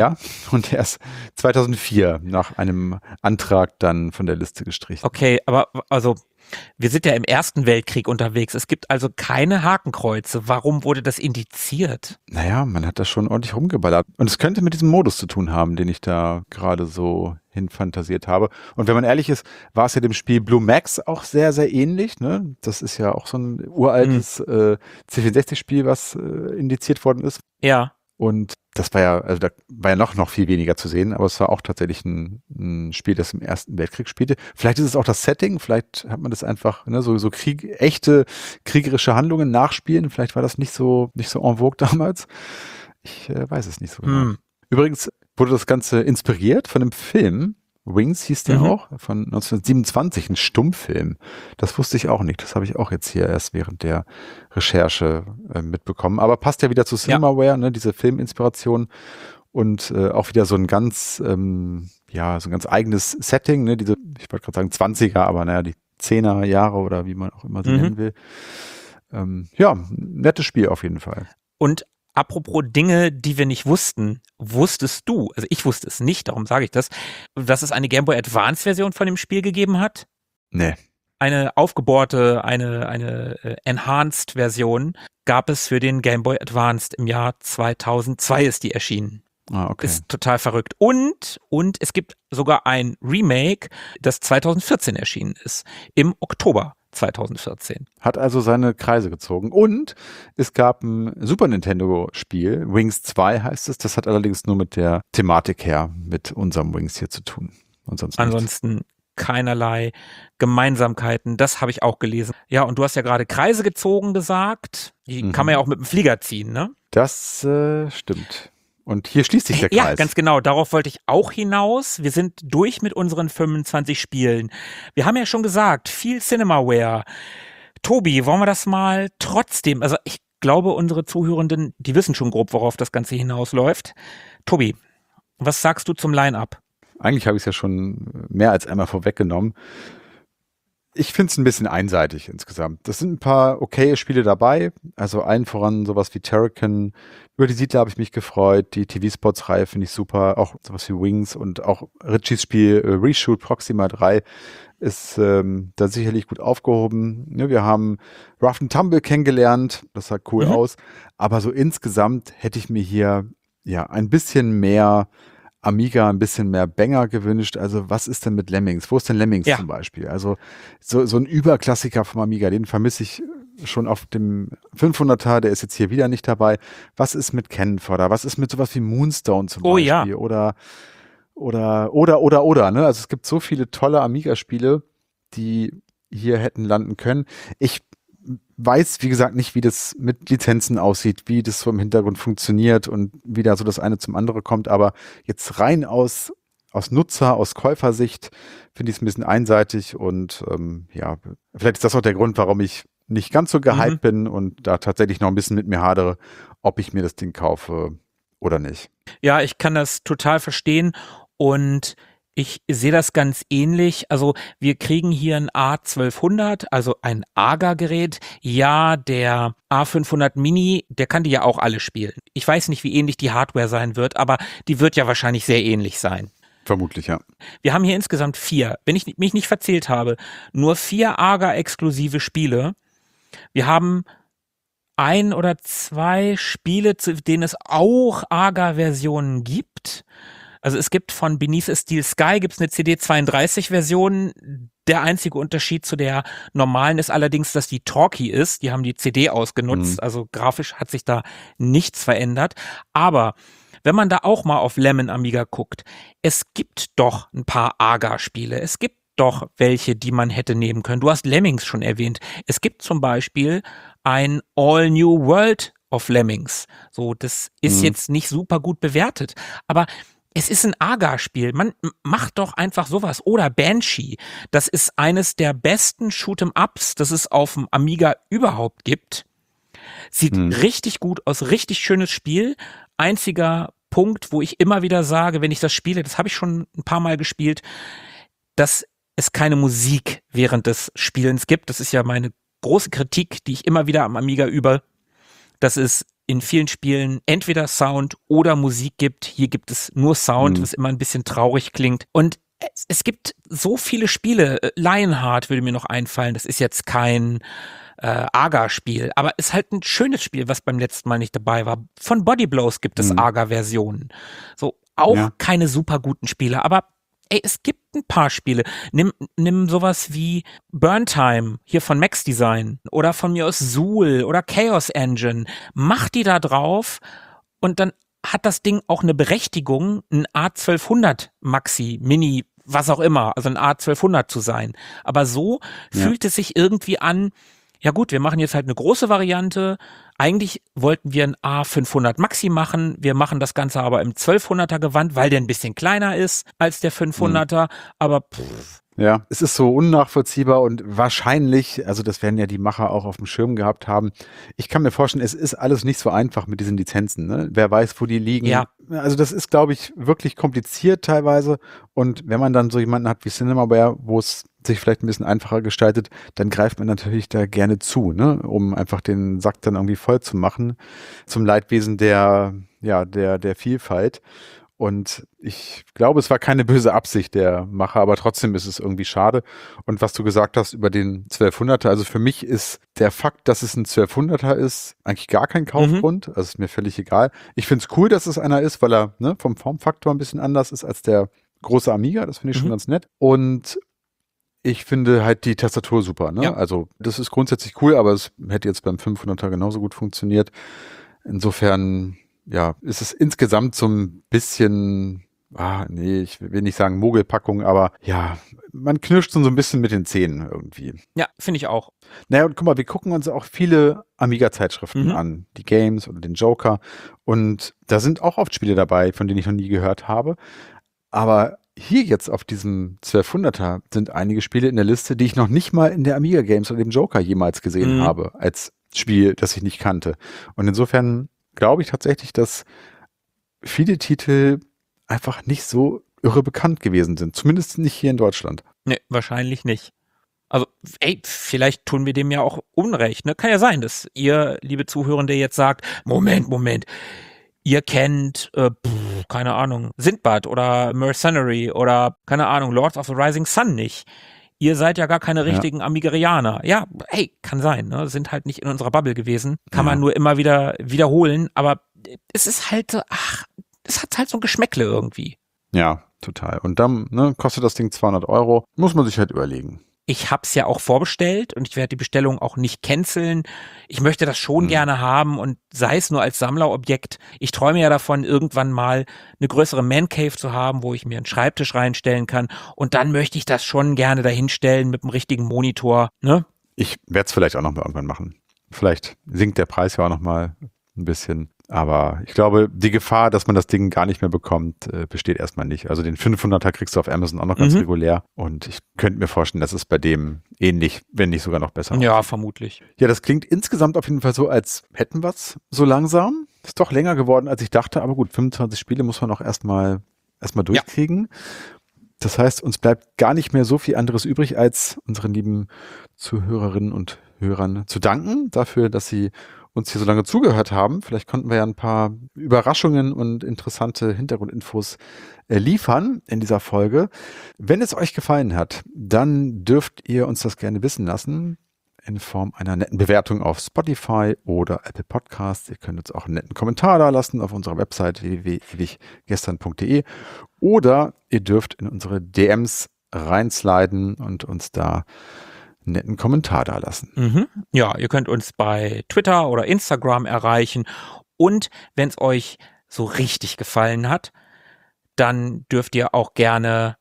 2004 nach einem Antrag dann von der Liste gestrichen. Okay, aber also wir sind ja im Ersten Weltkrieg unterwegs. Es gibt also keine Hakenkreuze. Warum wurde das indiziert? Naja, man hat da schon ordentlich rumgeballert. Und es könnte mit diesem Modus zu tun haben, den ich da gerade so hinfantasiert habe. Und wenn man ehrlich ist, war es ja dem Spiel Blue Max auch sehr, sehr ähnlich. Ne? Das ist ja auch so ein uraltes C64-Spiel, was indiziert worden ist. Ja. Und das war ja, also da war ja noch viel weniger zu sehen, aber es war auch tatsächlich ein Spiel, das im Ersten Weltkrieg spielte. Vielleicht ist es auch das Setting, vielleicht hat man das einfach, so echte kriegerische Handlungen nachspielen. Vielleicht war das nicht so en vogue damals. Ich weiß es nicht so genau. Übrigens wurde das Ganze inspiriert von einem Film. Wings hieß der auch, von 1927, ein Stummfilm. Das wusste ich auch nicht. Das habe ich auch jetzt hier erst während der Recherche mitbekommen. Aber passt ja wieder zu Cinemaware, ne, diese Filminspiration und auch wieder so ein ganz, so ein ganz eigenes Setting, ne, diese, ich wollte gerade sagen 20er, aber naja, die 10er Jahre oder wie man auch immer sie nennen will. Nettes Spiel auf jeden Fall. Und apropos Dinge, die wir nicht wussten, wusstest du, also ich wusste es nicht, darum sage ich das, dass es eine Game Boy Advance Version von dem Spiel gegeben hat? Nee. Eine aufgebohrte, eine Enhanced Version gab es für den Game Boy Advance im Jahr 2002 ist die erschienen. Okay. Ist total verrückt. Und es gibt sogar ein Remake, das 2014 erschienen ist. Im Oktober 2014. Hat also seine Kreise gezogen. Und es gab ein Super Nintendo-Spiel, Wings 2 heißt es. Das hat allerdings nur mit der Thematik her, mit unserem Wings hier zu tun. Und sonst nichts. Ansonsten keinerlei Gemeinsamkeiten. Das habe ich auch gelesen. Ja, und du hast ja gerade Kreise gezogen gesagt. Die kann man ja auch mit dem Flieger ziehen, ne? Das stimmt. Und hier schließt sich der Kreis. Ja, ganz genau. Darauf wollte ich auch hinaus. Wir sind durch mit unseren 25 Spielen. Wir haben ja schon gesagt, viel Cinemaware. Tobi, wollen wir das mal trotzdem, also ich glaube, unsere Zuhörenden, die wissen schon grob, worauf das Ganze hinausläuft. Tobi, was sagst du zum Line-Up? Eigentlich habe ich es ja schon mehr als einmal vorweggenommen. Ich finde es ein bisschen einseitig insgesamt. Das sind ein paar okaye Spiele dabei. Also allen voran sowas wie Terrakin. Über die Siedler habe ich mich gefreut. Die TV-Spots-Reihe finde ich super. Auch sowas wie Wings und auch Richies Spiel Reshoot Proxima 3 ist da sicherlich gut aufgehoben. Ja, wir haben Rough and Tumble kennengelernt. Das sah cool aus. Aber so insgesamt hätte ich mir hier ja ein bisschen mehr Amiga, ein bisschen mehr Banger gewünscht. Also was ist denn mit Lemmings? Wo ist denn Lemmings zum Beispiel? Also so ein Überklassiker vom Amiga, den vermisse ich schon auf dem 500er, der ist jetzt hier wieder nicht dabei. Was ist mit Cannon Fodder? Was ist mit sowas wie Moonstone zum Beispiel? Ja. Oder, ne? Also es gibt so viele tolle Amiga-Spiele, die hier hätten landen können. Ich weiß, wie gesagt, nicht, wie das mit Lizenzen aussieht, wie das so im Hintergrund funktioniert und wie da so das eine zum anderen kommt, aber jetzt rein aus Nutzer, aus Käufersicht finde ich es ein bisschen einseitig und ja, vielleicht ist das auch der Grund, warum ich nicht ganz so gehypt bin und da tatsächlich noch ein bisschen mit mir hadere, ob ich mir das Ding kaufe oder nicht. Ja, ich kann das total verstehen und ich sehe das ganz ähnlich. Also wir kriegen hier ein A1200, also ein AGA-Gerät. Ja, der A500 Mini, der kann die ja auch alle spielen. Ich weiß nicht, wie ähnlich die Hardware sein wird, aber die wird ja wahrscheinlich sehr ähnlich sein. Vermutlich, ja. Wir haben hier insgesamt 4, wenn ich mich nicht verzählt habe, nur 4 AGA-exklusive Spiele. Wir haben 1 oder 2 Spiele, zu denen es auch AGA-Versionen gibt. Also es gibt von Beneath a Steel Sky gibt's eine CD32-Version. Der einzige Unterschied zu der normalen ist allerdings, dass die Talkie ist. Die haben die CD ausgenutzt. Also grafisch hat sich da nichts verändert. Aber wenn man da auch mal auf Lemon Amiga guckt, es gibt doch ein paar AGA-Spiele. Es gibt doch welche, die man hätte nehmen können. Du hast Lemmings schon erwähnt. Es gibt zum Beispiel ein All New World of Lemmings. So, das ist jetzt nicht super gut bewertet. Aber es ist ein AGA-Spiel. Man macht doch einfach sowas. Oder Banshee. Das ist eines der besten Shoot'em-Ups, das es auf dem Amiga überhaupt gibt. Sieht richtig gut aus. Richtig schönes Spiel. Einziger Punkt, wo ich immer wieder sage, wenn ich das spiele, das habe ich schon ein paar Mal gespielt, dass es keine Musik während des Spielens gibt. Das ist ja meine große Kritik, die ich immer wieder am Amiga übe, dass es in vielen Spielen entweder Sound oder Musik gibt. Hier gibt es nur Sound, was immer ein bisschen traurig klingt. Und es gibt so viele Spiele. Lionheart würde mir noch einfallen. Das ist jetzt kein AGA-Spiel, aber ist halt ein schönes Spiel, was beim letzten Mal nicht dabei war. Von Body Blows gibt es AGA-Versionen. So, auch keine super guten Spiele, aber es gibt ein paar Spiele. Nimm sowas wie Burn Time, hier von Max Design, oder von mir aus Zool oder Chaos Engine. Mach die da drauf und dann hat das Ding auch eine Berechtigung, ein A1200 Maxi, Mini, was auch immer, also ein A1200 zu sein. Aber so fühlt es sich irgendwie an, ja gut, wir machen jetzt halt eine große Variante. Eigentlich wollten wir ein A500 Maxi machen. Wir machen das Ganze aber im 1200er Gewand, weil der ein bisschen kleiner ist als der 500er. Aber ja, es ist so unnachvollziehbar und wahrscheinlich, also das werden ja die Macher auch auf dem Schirm gehabt haben. Ich kann mir vorstellen, es ist alles nicht so einfach mit diesen Lizenzen. Ne? Wer weiß, wo die liegen. Ja. Also das ist, glaube ich, wirklich kompliziert teilweise. Und wenn man dann so jemanden hat wie Cinemaware, wo es sich vielleicht ein bisschen einfacher gestaltet, dann greift man natürlich da gerne zu, ne? Um einfach den Sack dann irgendwie voll zu machen, zum Leidwesen der Vielfalt. Und ich glaube, es war keine böse Absicht der Macher, aber trotzdem ist es irgendwie schade. Und was du gesagt hast über den 1200er, also für mich ist der Fakt, dass es ein 1200er ist, eigentlich gar kein Kaufgrund. Also ist mir völlig egal. Ich finde es cool, dass es einer ist, weil er vom Formfaktor ein bisschen anders ist als der große Amiga. Das finde ich schon ganz nett. Und ich finde halt die Tastatur super. Ne? Ja. Also das ist grundsätzlich cool, aber es hätte jetzt beim 500er genauso gut funktioniert. Insofern ist es insgesamt so ein bisschen, ich will nicht sagen Mogelpackung, aber ja, man knirscht so ein bisschen mit den Zähnen irgendwie. Ja, finde ich auch. Naja, und guck mal, wir gucken uns auch viele Amiga-Zeitschriften an, die Games oder den Joker, und da sind auch oft Spiele dabei, von denen ich noch nie gehört habe, aber hier jetzt auf diesem 1200er sind einige Spiele in der Liste, die ich noch nicht mal in der Amiga Games oder dem Joker jemals gesehen habe, als Spiel, das ich nicht kannte. Und insofern glaube ich tatsächlich, dass viele Titel einfach nicht so irre bekannt gewesen sind. Zumindest nicht hier in Deutschland. Nee, wahrscheinlich nicht. Also, vielleicht tun wir dem ja auch Unrecht. Ne? Kann ja sein, dass ihr, liebe Zuhörende, jetzt sagt, Moment, ihr kennt, keine Ahnung, Sindbad oder Mercenary oder, keine Ahnung, Lords of the Rising Sun nicht. Ihr seid ja gar keine richtigen Amigarianer. Ja, kann sein, ne? Sind halt nicht in unserer Bubble gewesen. Kann man nur immer wieder wiederholen, aber es ist halt, es hat halt so ein Geschmäckle irgendwie. Ja, total. Und dann kostet das Ding 200 €. Muss man sich halt überlegen. Ich hab's ja auch vorbestellt und ich werde die Bestellung auch nicht canceln. Ich möchte das schon gerne haben und sei es nur als Sammlerobjekt. Ich träume ja davon, irgendwann mal eine größere Man-Cave zu haben, wo ich mir einen Schreibtisch reinstellen kann, und dann möchte ich das schon gerne dahinstellen mit dem richtigen Monitor. Ne? Ich werde es vielleicht auch noch mal irgendwann machen. Vielleicht sinkt der Preis ja auch noch mal ein bisschen. Aber ich glaube, die Gefahr, dass man das Ding gar nicht mehr bekommt, besteht erstmal nicht. Also den 500er kriegst du auf Amazon auch noch ganz regulär. Und ich könnte mir vorstellen, dass es bei dem ähnlich, wenn nicht sogar noch besser aussieht. Ja, vermutlich. Ja, das klingt insgesamt auf jeden Fall so, als hätten wir es so langsam. Ist doch länger geworden, als ich dachte. Aber gut, 25 Spiele muss man auch erstmal durchkriegen. Ja. Das heißt, uns bleibt gar nicht mehr so viel anderes übrig, als unseren lieben Zuhörerinnen und Hörern zu danken dafür, dass sie uns hier so lange zugehört haben. Vielleicht konnten wir ja ein paar Überraschungen und interessante Hintergrundinfos liefern in dieser Folge. Wenn es euch gefallen hat, dann dürft ihr uns das gerne wissen lassen in Form einer netten Bewertung auf Spotify oder Apple Podcasts. Ihr könnt uns auch einen netten Kommentar da lassen auf unserer Website www.ewiggestern.de oder ihr dürft in unsere DMs reinsliden und uns da netten Kommentar da lassen. Ja, ihr könnt uns bei Twitter oder Instagram erreichen, und wenn es euch so richtig gefallen hat, dann dürft ihr auch gerne,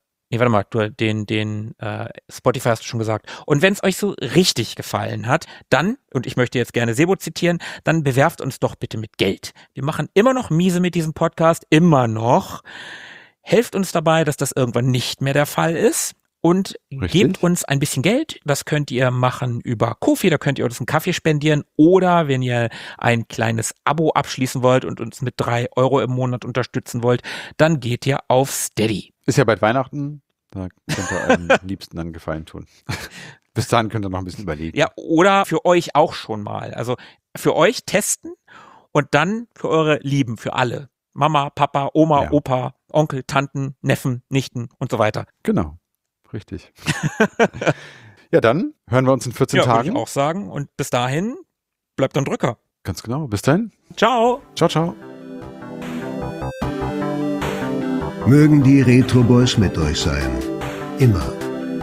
den Spotify hast du schon gesagt, und wenn es euch so richtig gefallen hat, dann, und ich möchte jetzt gerne Sebo zitieren, dann bewerft uns doch bitte mit Geld. Wir machen immer noch miese mit diesem Podcast, immer noch. Helft uns dabei, dass das irgendwann nicht mehr der Fall ist. Und gebt uns ein bisschen Geld. Das könnt ihr machen über Ko-fi, da könnt ihr uns einen Kaffee spendieren. Oder wenn ihr ein kleines Abo abschließen wollt und uns mit 3 € im Monat unterstützen wollt, dann geht ihr auf Steady. Ist ja bald Weihnachten, da könnt ihr eurem Liebsten einen Gefallen tun. Bis dahin könnt ihr noch ein bisschen überlegen. Ja, oder für euch auch schon mal. Also für euch testen und dann für eure Lieben, für alle. Mama, Papa, Oma, Opa, Onkel, Tanten, Neffen, Nichten und so weiter. Genau. Richtig. Ja, dann hören wir uns in 14 Tagen. Würde ich auch sagen. Und bis dahin, bleibt am Drücker. Ganz genau. Bis dahin. Ciao. Ciao, ciao. Mögen die Retro Boys mit euch sein. Immer.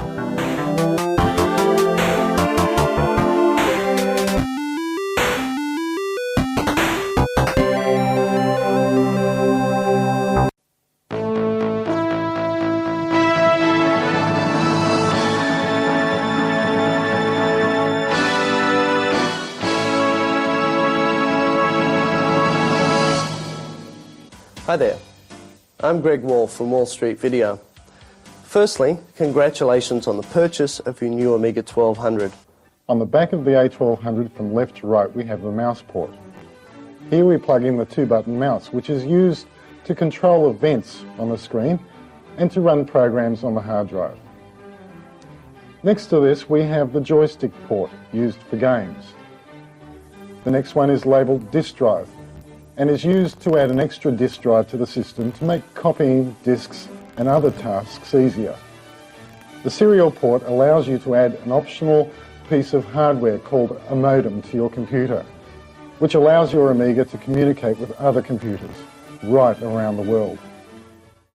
Hi there, I'm Greg Wall from Wall Street Video. Firstly, congratulations on the purchase of your new Amiga 1200. On the back of the A1200 from left to right we have the mouse port. Here we plug in the 2-button mouse, which is used to control events on the screen and to run programs on the hard drive. Next to this we have the joystick port used for games. The next one is labelled disk drive, and is used to add an extra disk drive to the system to make copying disks and other tasks easier. The serial port allows you to add an optional piece of hardware called a modem to your computer, which allows your Amiga to communicate with other computers right around the world.